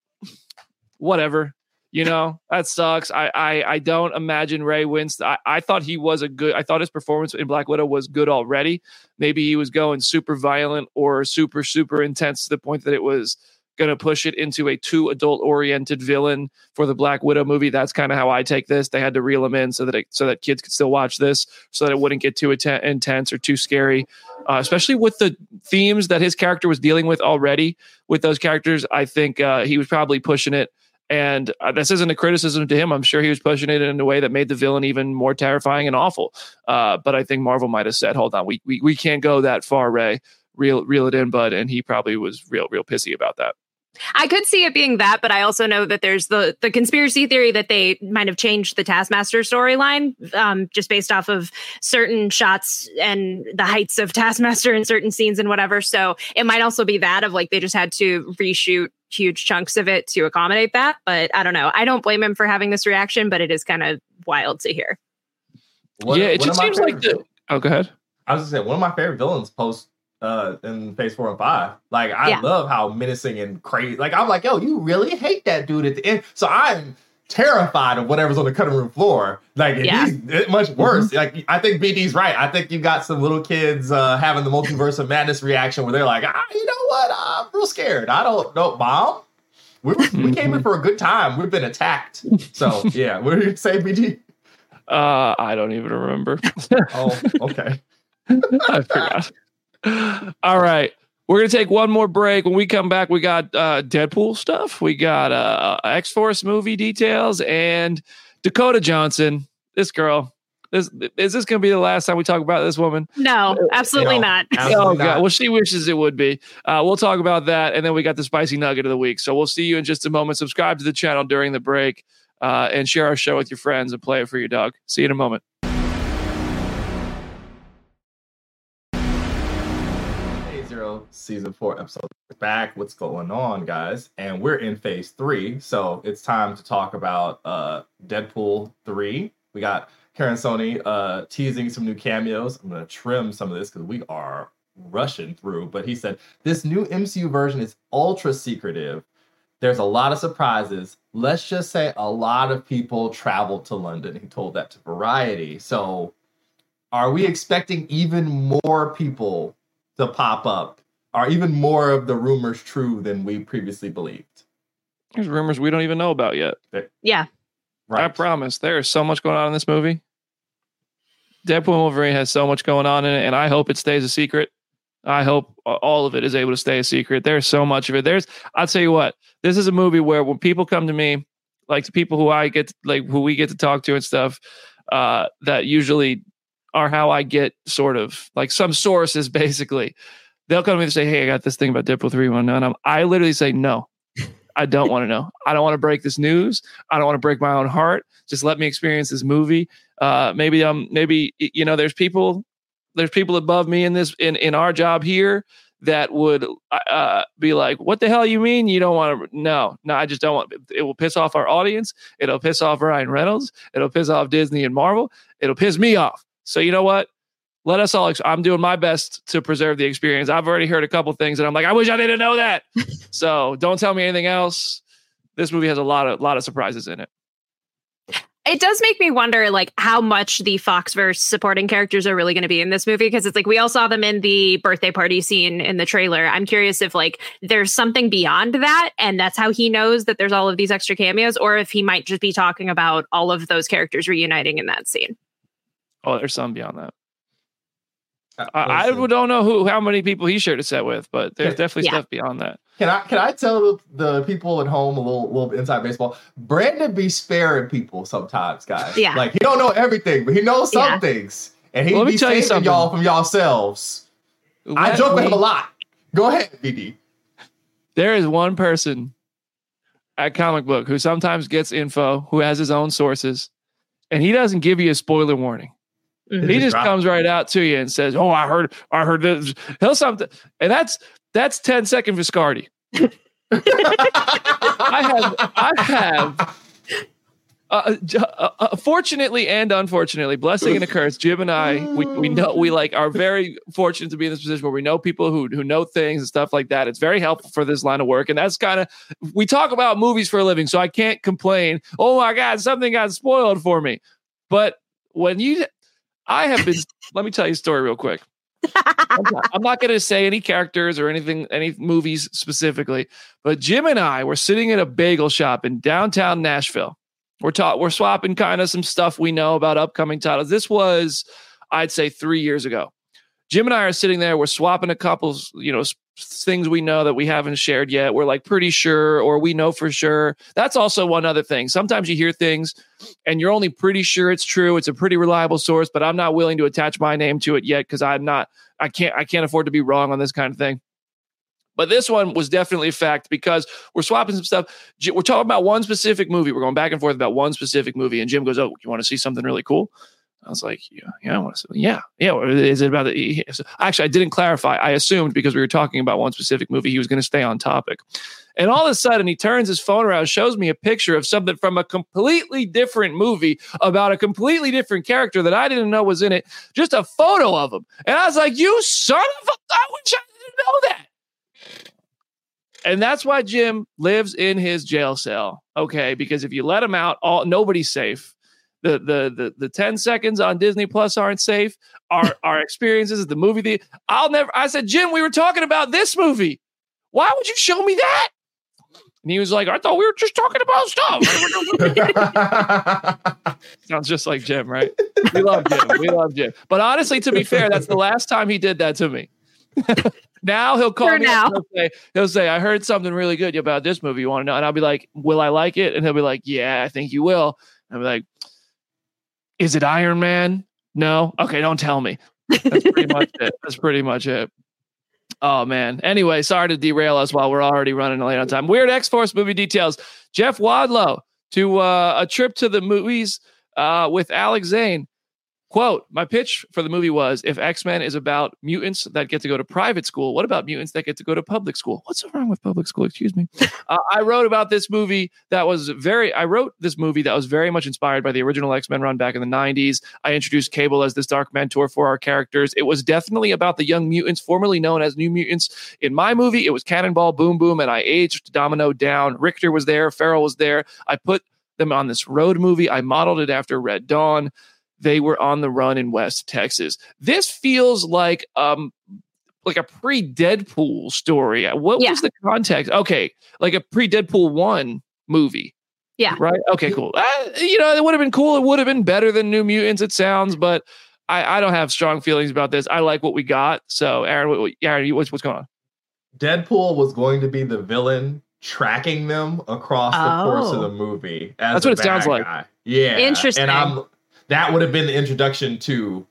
whatever. You know, that sucks. I, I I don't imagine Ray Winstone. I, I thought he was a good, I thought his performance in Black Widow was good already. Maybe he was going super violent or super, super intense to the point that it was going to push it into a too adult oriented villain for the Black Widow movie. That's kind of how I take this. They had to reel him in so that it, so that kids could still watch this, so that it wouldn't get too atten- intense or too scary, uh, especially with the themes that his character was dealing with already with those characters. I think uh, he was probably pushing it. And uh, this isn't a criticism to him. I'm sure he was pushing it in a way that made the villain even more terrifying and awful. Uh, but I think Marvel might have said, hold on, we, we we can't go that far, Ray. Reel, reel it in, bud. And he probably was real, real pissy about that. I could see it being that, but I also know that there's the the conspiracy theory that they might have changed the Taskmaster storyline um, just based off of certain shots and the heights of Taskmaster in certain scenes and whatever. So it might also be that of like they just had to reshoot huge chunks of it to accommodate that. But I don't know. I don't blame him for having this reaction, but it is kind of wild to hear. One, yeah, it just seems like the. Oh, go ahead. I was gonna say one of my favorite villains post uh in phase four and five. Like I Yeah. love how menacing and crazy. Like I'm like, yo, you really hate that dude at the end. So I'm terrified of whatever's on the cutting room floor. Like if Yeah. he's it much worse. Like I think B D's right. I think you got some little kids uh having the multiverse of madness reaction where they're like, ah, you know what? I'm real scared. I don't know, Mom. We were, we came in for a good time. We've been attacked. So yeah, what did you say, B D? Uh, I don't even remember. Oh, okay. I forgot. All right. We're going to take one more break. When we come back, we got uh, Deadpool stuff. We got uh, X-Force movie details and Dakota Johnson. This girl. This, is this going to be the last time we talk about this woman? No, absolutely No, not. absolutely Oh, not. God. Well, she wishes it would be. Uh, we'll talk about that. And then we got the spicy nugget of the week. So we'll see you in just a moment. Subscribe to the channel during the break uh, and share our show with your friends and play it for your dog. See you in a moment. Day Zero season four episode back. What's going on, guys? And we're in phase three, so it's time to talk about uh Deadpool three. We got Karen Sony uh teasing some new cameos. I'm gonna trim some of this because we are rushing through, but he said this new M C U version is ultra secretive. There's a lot of surprises. Let's just say a lot of people traveled to London. He told that to Variety. So are we expecting even more people to pop up? Are even more of the rumors true than we previously believed? There's rumors we don't even know about yet. Yeah. I promise. There is so much going on in this movie. Deadpool and Wolverine has so much going on in it, and I hope it stays a secret. I hope all of it is able to stay a secret. There's so much of it. There's, I'll tell you what, this is a movie where when people come to me, like the people who I get, like who we get to talk to and stuff, uh, that usually are how I get sort of like some sources, basically. They'll come to me and say, hey, I got this thing about Deadpool three. And I'm, I literally say, no, I don't want to know. I don't want to break this news. I don't want to break my own heart. Just let me experience this movie. Uh, maybe um, maybe you know, there's people, there's people above me in this in, in our job here that would uh, be like, what the hell you mean you don't want to? No, no, I just don't want. It will piss off our audience. It'll piss off Ryan Reynolds. It'll piss off Disney and Marvel. It'll piss me off. So you know what? Let us all. Ex- I'm doing my best to preserve the experience. I've already heard a couple things, and I'm like, I wish I didn't know that. So don't tell me anything else. This movie has a lot of lot of surprises in it. It does make me wonder, like, how much the Foxverse supporting characters are really going to be in this movie, because it's like we all saw them in the birthday party scene in the trailer. I'm curious if like there's something beyond that, and that's how he knows that there's all of these extra cameos, or if he might just be talking about all of those characters reuniting in that scene. Oh, there's some beyond that. Uh, I, I listen. don't know who how many people he shared a set with, but there's Yeah. definitely Yeah. stuff beyond that. Can I can I tell the people at home a little little inside baseball? Brandon be sparing people sometimes, guys. Yeah. Like he don't know everything, but he knows some Yeah. things, and he Let me be tell you saving something. y'all from yourselves. I Let joke with me- him a lot. Go ahead, B D. There is one person at Comic Book who sometimes gets info, who has his own sources, and he doesn't give you a spoiler warning. Mhm. He just drop- comes right out to you and says, "Oh, I heard, I heard this." He'll something, and that's that's ten second Viscardi. I have, I have. Uh, j- uh, uh, fortunately and unfortunately, blessing and a curse. Jim and I, we, we know we like are very fortunate to be in this position where we know people who who know things and stuff like that. It's very helpful for this line of work, and that's kind of we talk about movies for a living, so I can't complain. Oh my God, something got spoiled for me. But when you, I have been. Let me tell you a story real quick. I'm not, I'm not going to say any characters or anything, any movies specifically, but Jim and I were sitting at a bagel shop in downtown Nashville. We're taught we're swapping kind of some stuff we know about upcoming titles. This was, I'd say, three years ago. Jim and I are sitting there. We're swapping a couple, you know, s- things we know that we haven't shared yet. We're like pretty sure, or we know for sure. That's also one other thing. Sometimes you hear things and you're only pretty sure it's true. It's a pretty reliable source, but I'm not willing to attach my name to it yet because I'm not. I can't. I can't afford to be wrong on this kind of thing. But this one was definitely a fact because we're swapping some stuff. J- We're talking about one specific movie. We're going back and forth about one specific movie. And Jim goes, "Oh, you want to see something really cool?" I was like, "Yeah, yeah, I want to see. Yeah, yeah. What is it about the?" Actually, I didn't clarify. I assumed because we were talking about one specific movie, he was going to stay on topic. And all of a sudden, he turns his phone around, shows me a picture of something from a completely different movie about a completely different character that I didn't know was in it. Just a photo of him, and I was like, "You son of a! I wish I didn't know that." And that's why Jim lives in his jail cell. Okay, because if you let him out, all nobody's safe. The the the the ten seconds on Disney Plus aren't safe. Our our experiences at the movie theater. I'll never. I said, Jim, we were talking about this movie. Why would you show me that? And he was like, I thought we were just talking about stuff. Sounds just like Jim, right? We love Jim. We love Jim. But honestly, to be fair, that's the last time he did that to me. Now he'll call For me now. up and he'll say, he'll say, I heard something really good about this movie. You want to know? And I'll be like, will I like it? And he'll be like, yeah, I think you will. And I'll be like, is it Iron Man? No. Okay, don't tell me. That's pretty much it. That's pretty much it. Oh, man. Anyway, sorry to derail us while we're already running late on time. Weird X-Force movie details. Jeff Wadlow to uh, a trip to the movies uh, with Alex Zane. Quote, my pitch for the movie was, if X-Men is about mutants that get to go to private school, what about mutants that get to go to public school? What's wrong with public school? Excuse me. Uh, I wrote about this movie that was very, I wrote this movie that was very much inspired by the original X-Men run back in the nineties. I introduced Cable as this dark mentor for our characters. It was definitely about the Young Mutants, formerly known as New Mutants. In my movie, it was Cannonball, Boom Boom, and I aged Domino down. Richter was there. Farrell was there. I put them on this road movie. I modeled it after Red Dawn. They were on the run in West Texas. This feels like um like a pre-Deadpool story. What Yeah. was the context? Okay, like a pre-Deadpool one movie. Yeah. Right? Okay, cool. Uh, you know, it would have been cool. It would have been better than New Mutants, it sounds, but I, I don't have strong feelings about this. I like what we got. So, Aaron, what, Aaron, what's, what's going on? Deadpool was going to be the villain tracking them across the course of Oh. the movie. As That's a what it sounds bad like. guy. Yeah. Interesting. And I'm that would have been the introduction to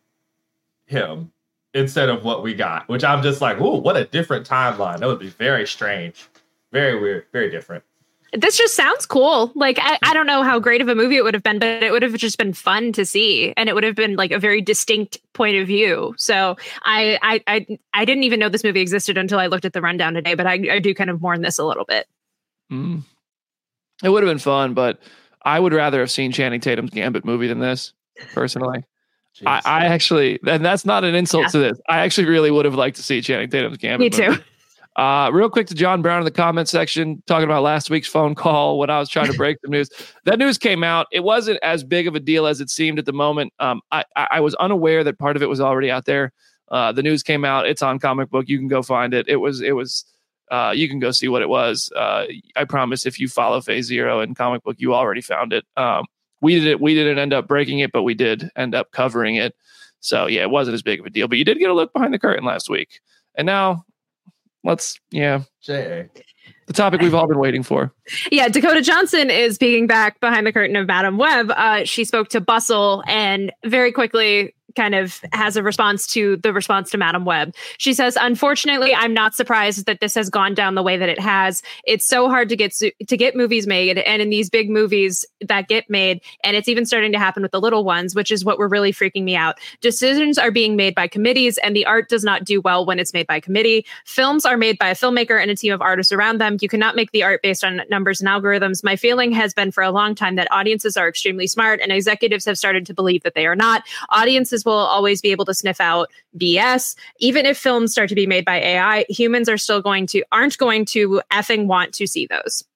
him instead of what we got, which I'm just like, ooh, what a different timeline. That would be very strange. Very weird. Very different. This just sounds cool. Like, I, I don't know how great of a movie it would have been, but it would have just been fun to see. And it would have been like a very distinct point of view. So I I I, I didn't even know this movie existed until I looked at the rundown today, but I, I do kind of mourn this a little bit. Mm. It would have been fun, but I would rather have seen Channing Tatum's Gambit movie than this, personally. I, I actually, and that's not an insult Yeah. to this. I actually really would have liked to see Channing Tatum's Gambit Me too. movie. Uh, real quick to John Brown in the comment section, talking about last week's phone call when I was trying to break the news. That news came out. It wasn't as big of a deal as it seemed at the moment. Um, I, I, I was unaware that part of it was already out there. Uh, the news came out. It's on Comic Book. You can go find it. It was, it was, uh, you can go see what it was. Uh, I promise if you follow Phase Zero in Comic Book, you already found it. Um, we didn't we didn't end up breaking it, but we did end up covering it. So yeah, it wasn't as big of a deal. But you did get a look behind the curtain last week, and now let's yeah, J A. the topic we've all been waiting for. Yeah, Dakota Johnson is peeking back behind the curtain of Madam Web. Uh, she spoke to Bustle and very quickly kind of has a response to the response to Madam Web. She says, unfortunately, I'm not surprised that this has gone down the way that it has. It's so hard to get to get movies made. And in these big movies that get made, and it's even starting to happen with the little ones, which is what we're really freaking me out. Decisions are being made by committees, and the art does not do well when it's made by committee. Films are made by a filmmaker and a team of artists around them. You cannot make the art based on numbers and algorithms. My feeling has been for a long time that audiences are extremely smart, and executives have started to believe that they are not. Audiences will always be able to sniff out B S. Even if films start to be made by A I, humans are still going to, aren't going to effing want to see those.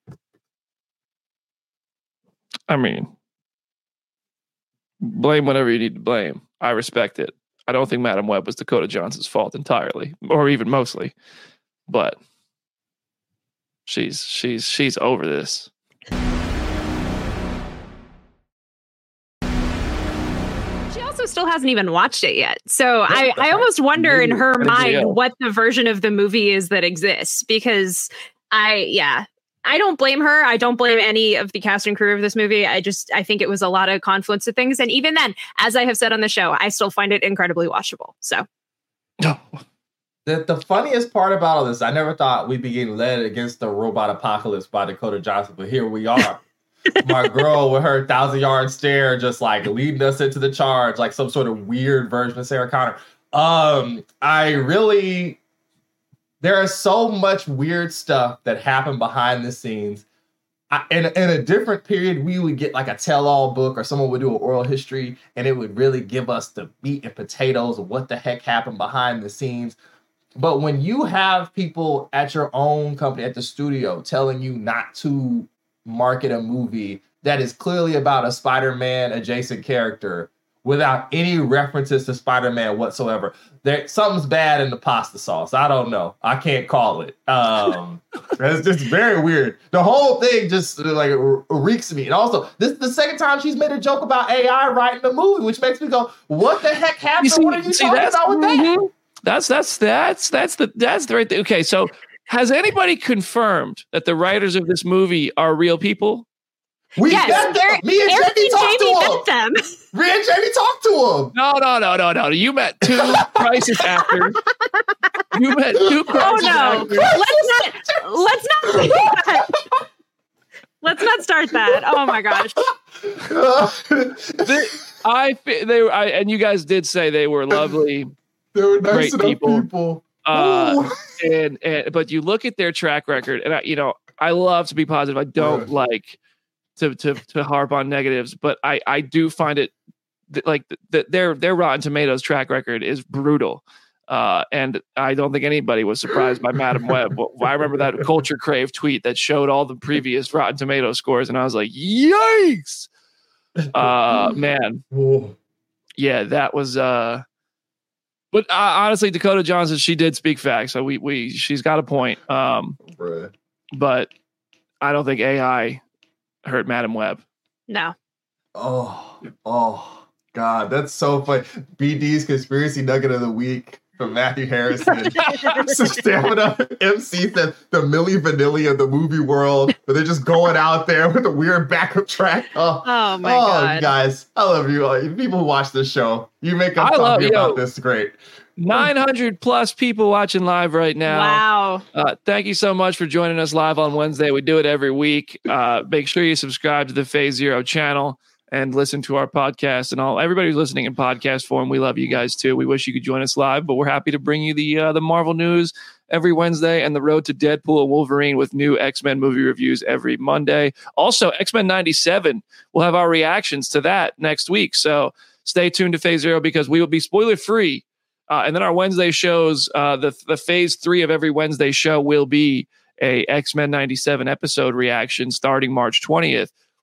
I mean, blame whatever you need to blame. I respect it. I don't think Madam Web was Dakota Johnson's fault entirely, or even mostly, but she's she's she's over this. Still hasn't even watched it yet. So I, I almost wonder in her mind what the version of the movie is that exists, because I, yeah, I don't blame her. I don't blame any of the cast and crew of this movie. I just, I think it was a lot of confluence of things. And even then, as I have said on the show, I still find it incredibly watchable. So. The, the funniest part about all this, I never thought we'd be getting led against the robot apocalypse by Dakota Johnson, but here we are. My girl with her thousand yard stare, just like leading us into the charge, like some sort of weird version of Sarah Connor. Um, I really, there is so much weird stuff that happened behind the scenes. I, in, in a different period, we would get like a tell-all book, or someone would do an oral history, and it would really give us the meat and potatoes of what the heck happened behind the scenes. But when you have people at your own company, at the studio, telling you not to market a movie that is clearly about a Spider-Man adjacent character without any references to Spider-Man whatsoever, there something's bad in the pasta sauce. I don't know. I can't call it. Um, it's just very weird. The whole thing just like reeks me. And also, this is the second time she's made a joke about A I writing the movie, which makes me go, "What the heck happened? See, what are you see, talking about with that?" That's that's that's that's the that's the right thing. Okay, so. Has anybody confirmed that the writers of this movie are real people? We yes, met them. Me and Eric Jamie talked Jamie to them. them. Me and Jamie talked to them. No, no, no, no, no. You met two crisis actors. You met two crisis oh, no. actors. Let's not. Let's not do that. Let's not start that. Oh my gosh. they, I they were, I, and you guys did say they were lovely. They were nice great enough people. people. Uh, and, and but you look at their track record, and I, you know, I love to be positive. I don't yeah. like to, to to harp on negatives, but I, I do find it th- like th- their their Rotten Tomatoes track record is brutal. Uh, and I don't think anybody was surprised by Madam Web. I remember that Culture Crave tweet that showed all the previous Rotten Tomato scores, and I was like, "Yikes!" Uh, man, yeah, that was. Uh, But uh, honestly, Dakota Johnson, she did speak facts, so we we she's got a point. Um, Bruh. But I don't think A I hurt Madam Web. No. Oh, oh, God, that's so funny. B D's conspiracy nugget of the week from Matthew Harrison. So Stamina M C said the Milli Vanilli of the movie world, but they're just going out there with a weird backup track. Oh, oh my oh, God. Guys, I love you. People who watch this show, you make us talk about yo, this. Great. nine hundred plus people watching live right now. Wow. Uh, thank you so much for joining us live on Wednesday. We do it every week. Uh, make sure you subscribe to the Phase Zero channel and listen to our podcast, and all everybody who's listening in podcast form. We love you guys too. We wish you could join us live, but we're happy to bring you the uh, the Marvel news every Wednesday and the road to Deadpool and Wolverine with new X-Men movie reviews every Monday. Also, X-Men ninety-seven, we'll have our reactions to that next week. So stay tuned to Phase Zero because we will be spoiler free. Uh, and then our Wednesday shows, uh, the the phase three of every Wednesday show will be a X-Men ninety-seven episode reaction starting March twentieth.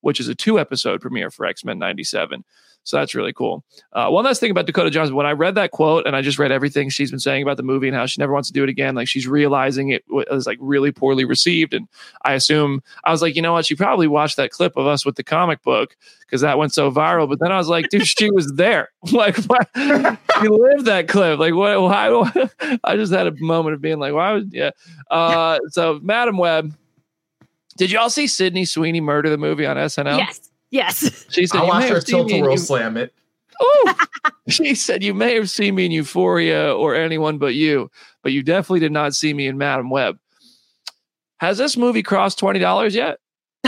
which is a two episode premiere for X-Men ninety-seven. So that's really cool. Uh, one last thing about Dakota Johnson. When I read that quote and I just read everything she's been saying about the movie and how she never wants to do it again, like she's realizing it was like really poorly received. And I assume, I was like, you know what? She probably watched that clip of us with the comic book because that went so viral. But then I was like, dude, she was there. Like, what? She lived that clip. Like, what? Why? I just had a moment of being like, why would, yeah. Uh, so, Madam Web, did y'all see Sydney Sweeney murder the movie on S N L? Yes. Yes. She said, I you watched may her have seen me in tilt-a-whirl Eu- slam it. Oh, she said, you may have seen me in Euphoria or Anyone But You, but you definitely did not see me in Madam Web. Has this movie crossed twenty dollars yet?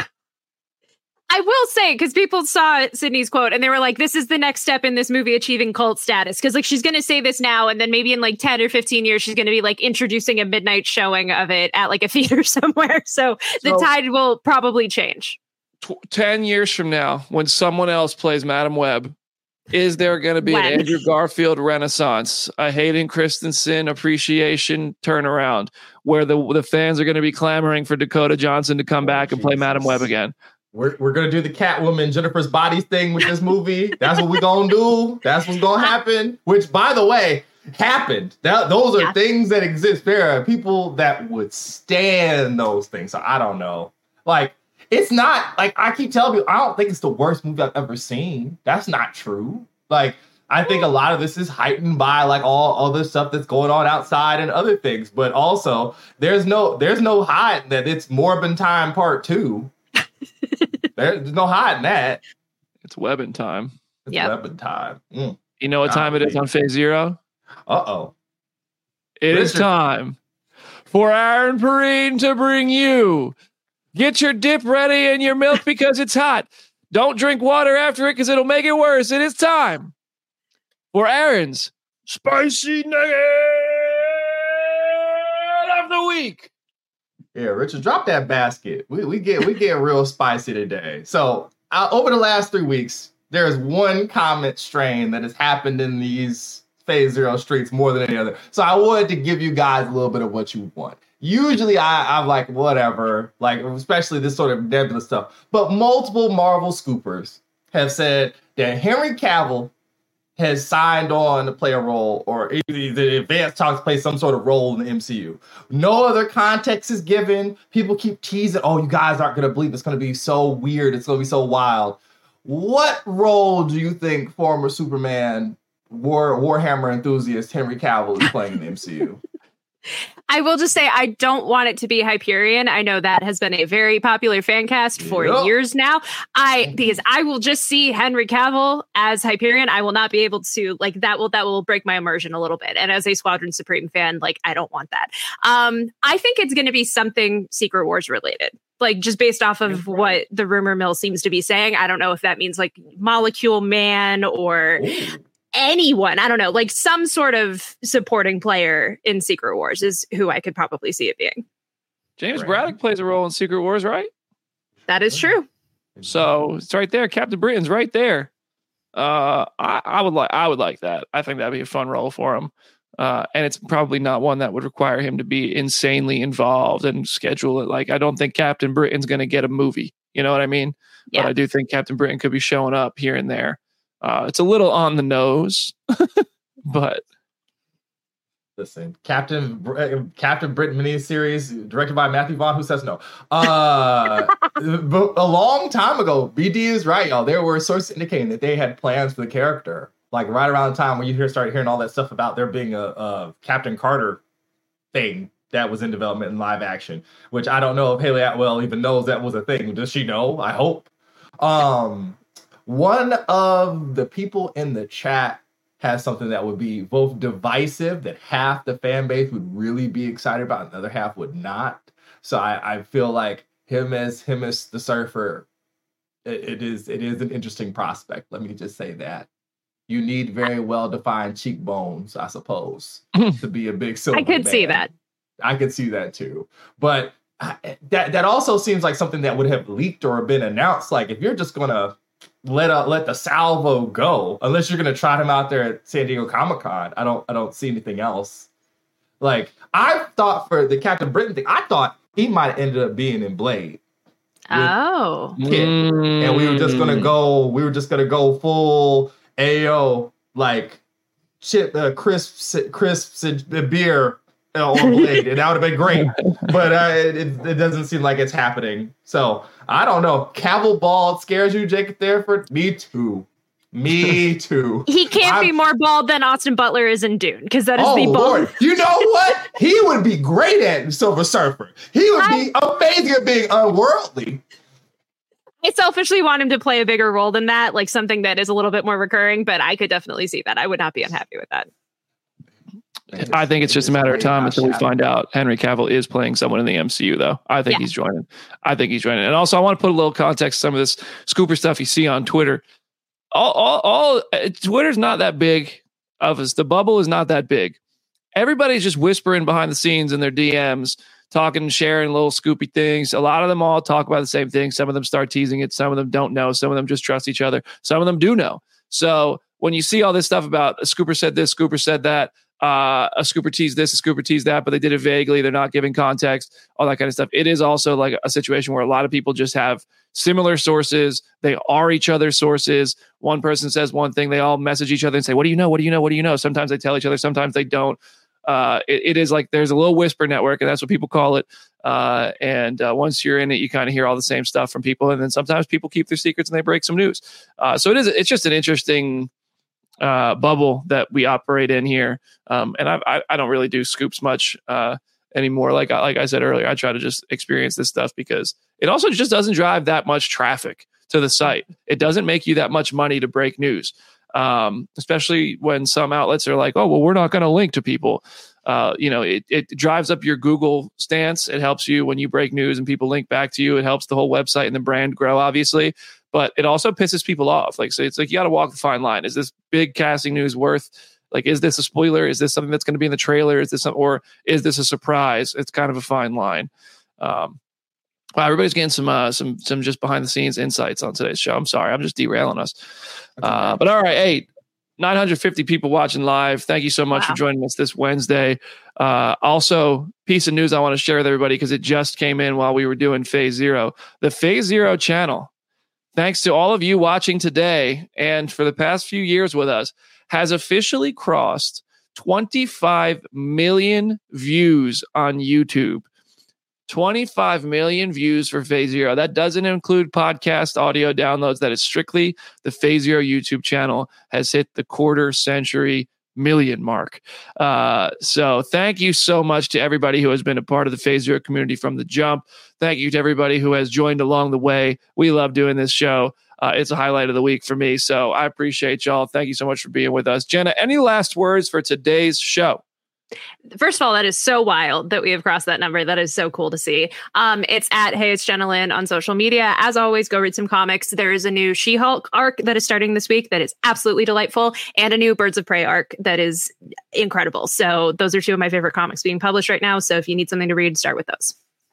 I will say, because people saw Sydney's quote and they were like, this is the next step in this movie achieving cult status. Because like she's going to say this now, and then maybe in like ten or fifteen years, she's going to be like introducing a midnight showing of it at like a theater somewhere. So, so the tide will probably change. T- ten years from now, when someone else plays Madam Web, is there going to be When? an Andrew Garfield renaissance, a Hayden Christensen appreciation turnaround, where the the fans are going to be clamoring for Dakota Johnson to come Oh, back and play Jesus. Madam Web again? We're we're gonna do the Catwoman Jennifer's Bodies thing with this movie. That's what we're gonna do. That's what's gonna happen. Which, by the way, happened. That those are Yeah. things that exist. There are people that would stand those things. So I don't know. Like, it's not like I keep telling you, I don't think it's the worst movie I've ever seen. That's not true. Like, I think a lot of this is heightened by like all other stuff that's going on outside and other things. But also, there's no there's no hiding that it's Morbin Time Part Two. There's no hiding that. It's webbing time. It's Yep. weapon time. Mm. You know what time it is on Phase Zero? Uh-oh. It is Richard. time for Aaron Perrine to bring you. Get your dip ready and your milk because it's hot. Don't drink water after it because it'll make it worse. It is time for Aaron's Spicy Nugget of the Week. Yeah, Richard, drop that basket. We we get we get real spicy today. So uh, over the last three weeks, there is one comment strain that has happened in these Phase Zero streets more than any other. So I wanted to give you guys a little bit of what you want. Usually I, I'm like, whatever, like especially this sort of nebulous stuff. But multiple Marvel scoopers have said that Henry Cavill has signed on to play a role, or the advanced talks play some sort of role in the M C U. No other context is given. People keep teasing, oh, you guys aren't going to believe it's going to be so weird. It's going to be so wild. What role do you think former Superman, War Warhammer enthusiast Henry Cavill is playing in the M C U? I will just say I don't want it to be Hyperion. I know that has been a very popular fan cast for Yep. years now. I because I will just see Henry Cavill as Hyperion. I will not be able to like that will that will break my immersion a little bit. And as a Squadron Supreme fan, like I don't want that. Um, I think it's going to be something Secret Wars related. Like just based off of what the rumor mill seems to be saying. I don't know if that means like Molecule Man or Ooh. anyone. I don't know, like some sort of supporting player in Secret Wars is who I could probably see it being. James Right. Braddock plays a role in Secret Wars, right? That is true. So it's right there. Captain Britain's right there. Uh, I, I would like. I would like that. I think that'd be a fun role for him. Uh, and it's probably not one that would require him to be insanely involved and schedule it. Like I don't think Captain Britain's going to get a movie. You know what I mean? Yeah. But I do think Captain Britain could be showing up here and there. Uh, it's a little on the nose, but Listen, Captain Br- Captain Britain miniseries directed by Matthew Vaughn. Who says no? Uh, but a long time ago, B D is right, y'all. There were sources indicating that they had plans for the character, like right around the time when you hear start hearing all that stuff about there being a, a Captain Carter thing that was in development in live action. Which I don't know if Haley Atwell even knows that was a thing. Does she know? I hope. Um, one of the people in the chat has something that would be both divisive, that half the fan base would really be excited about, and the other half would not. So I, I feel like him as him as the surfer, it, it is it is an interesting prospect. Let me just say that. You need very well defined cheekbones, I suppose, to be a big silver I could man. see that. I could see that too. But I- that that also seems like something that would have leaked or been announced. Like if you're just gonna let uh, let the salvo go, unless you're gonna trot him out there at San Diego Comic-Con, I don't I don't see anything else. Like I thought for the Captain Britain thing, I thought he might have ended up being in Blade. Oh. Kit. And we were just gonna go, we were just gonna go full A O, like chip uh, crisps crisps and beer on Blade, and that would have been great. But uh, it, it doesn't seem like it's happening. So I don't know. Cavill bald scares you, Jacob Thereford? Me too. Me too. He can't I'm, be more bald than Austin Butler is in Dune, because that is oh, the bald. Lord. You know what? He would be great at Silver Surfer. He would be I, amazing at being unworldly. I selfishly want him to play a bigger role than that, like something that is a little bit more recurring, but I could definitely see that. I would not be unhappy with that. I think it's just a matter of time until we find out Henry Cavill is playing someone in the M C U, though. I think yeah. he's joining. I think he's joining. And also, I want to put a little context to some of this Scooper stuff you see on Twitter. All, all, all Twitter's not that big of us. The bubble is not that big. Everybody's just whispering behind the scenes in their D Ms, talking and sharing little Scoopy things. A lot of them all talk about the same thing. Some of them start teasing it. Some of them don't know. Some of them just trust each other. Some of them do know. So when you see all this stuff about a Scooper said this, Scooper said that, uh, a Scooper teased this, a Scooper teased that, but they did it vaguely. They're not giving context, all that kind of stuff. It is also like a situation where a lot of people just have similar sources. They are each other's sources. One person says one thing, they all message each other and say, what do you know? What do you know? What do you know? Sometimes they tell each other, sometimes they don't. Uh, it, it is like there's a little whisper network, and that's what people call it. Uh, and uh, once you're in it, you kind of hear all the same stuff from people. And then sometimes people keep their secrets and they break some news. Uh, so it is, it's just an interesting uh, bubble that we operate in here. Um, and I, I, I don't really do scoops much uh, anymore. Like, like I said earlier, I try to just experience this stuff because it also just doesn't drive that much traffic to the site. It doesn't make you that much money to break news. Um, especially when some outlets are like, oh, well, we're not going to link to people. Uh, you know, it, it drives up your Google stance. It helps you when you break news and people link back to you. It helps the whole website and the brand grow, obviously. But it also pisses people off. Like, so it's like you got to walk the fine line. Is this big casting news worth? Like, is this a spoiler? Is this something that's going to be in the trailer? Is this some, or is this a surprise? It's kind of a fine line. Um, Wow, everybody's getting some uh, some some just behind the scenes insights on today's show. I'm sorry, I'm just derailing us. Uh, but all right, hey, nine hundred fifty people watching live. Thank you so much wow. for joining us this Wednesday. Uh, also, piece of news I want to share with everybody because it just came in while we were doing Phase Zero. The Phase Zero channel, thanks to all of you watching today and for the past few years with us, has officially crossed twenty-five million views on YouTube. twenty-five million views for Phase Zero. That doesn't include podcast audio downloads. That is strictly the Phase Zero YouTube channel has hit the quarter century million mark. Uh, so thank you so much to everybody who has been a part of the Phase Zero community from the jump. Thank you to everybody who has joined along the way. We love doing this show. Uh, it's a highlight of the week for me. So I appreciate y'all. Thank you so much for being with us. Jenna, any last words for today's show? First of all, that is so wild that we have crossed that number. That is so cool to see. Um, it's at Hey, it's Jenna Lynn on social media. As always, go read some comics. There is a new She-Hulk arc that is starting this week that is absolutely delightful, and a new Birds of Prey arc that is incredible. So those are two of my favorite comics being published right now. So if you need something to read, start with those.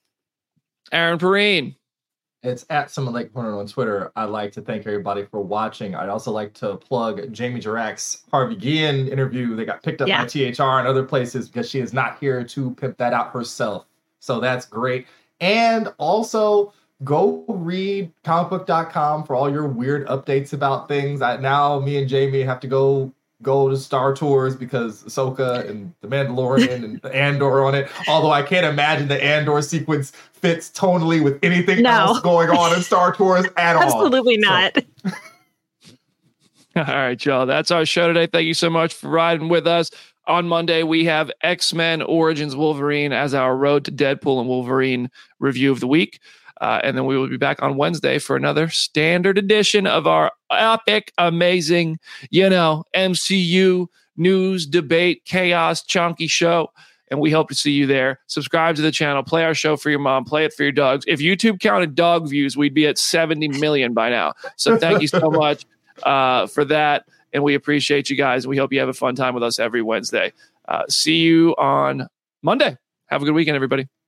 Aaron Perrine. It's at Someone Like Corner on Twitter. I'd like to thank everybody for watching. I'd also like to plug Jamie Jirak's Harvey Guillen interview. They got picked up yeah. by T H R and other places because she is not here to pimp that out herself. So that's great. And also go read comic book dot com for all your weird updates about things. I, now me and Jamie have to go go to Star Tours because Ahsoka and the Mandalorian and the Andor on it. Although I can't imagine the Andor sequence fits tonally with anything no. else going on in Star Tours at all. Absolutely not. So. All right, y'all. That's our show today. Thank you so much for riding with us. On Monday, we have X-Men Origins Wolverine as our Road to Deadpool and Wolverine review of the week. Uh, and then we will be back on Wednesday for another standard edition of our epic, amazing, you know, M C U news, debate, chaos, chunky show. And we hope to see you there. Subscribe to the channel. Play our show for your mom. Play it for your dogs. If YouTube counted dog views, we'd be at seventy million by now. So thank you so much uh, for that. And we appreciate you guys. We hope you have a fun time with us every Wednesday. Uh, see you on Monday. Have a good weekend, everybody.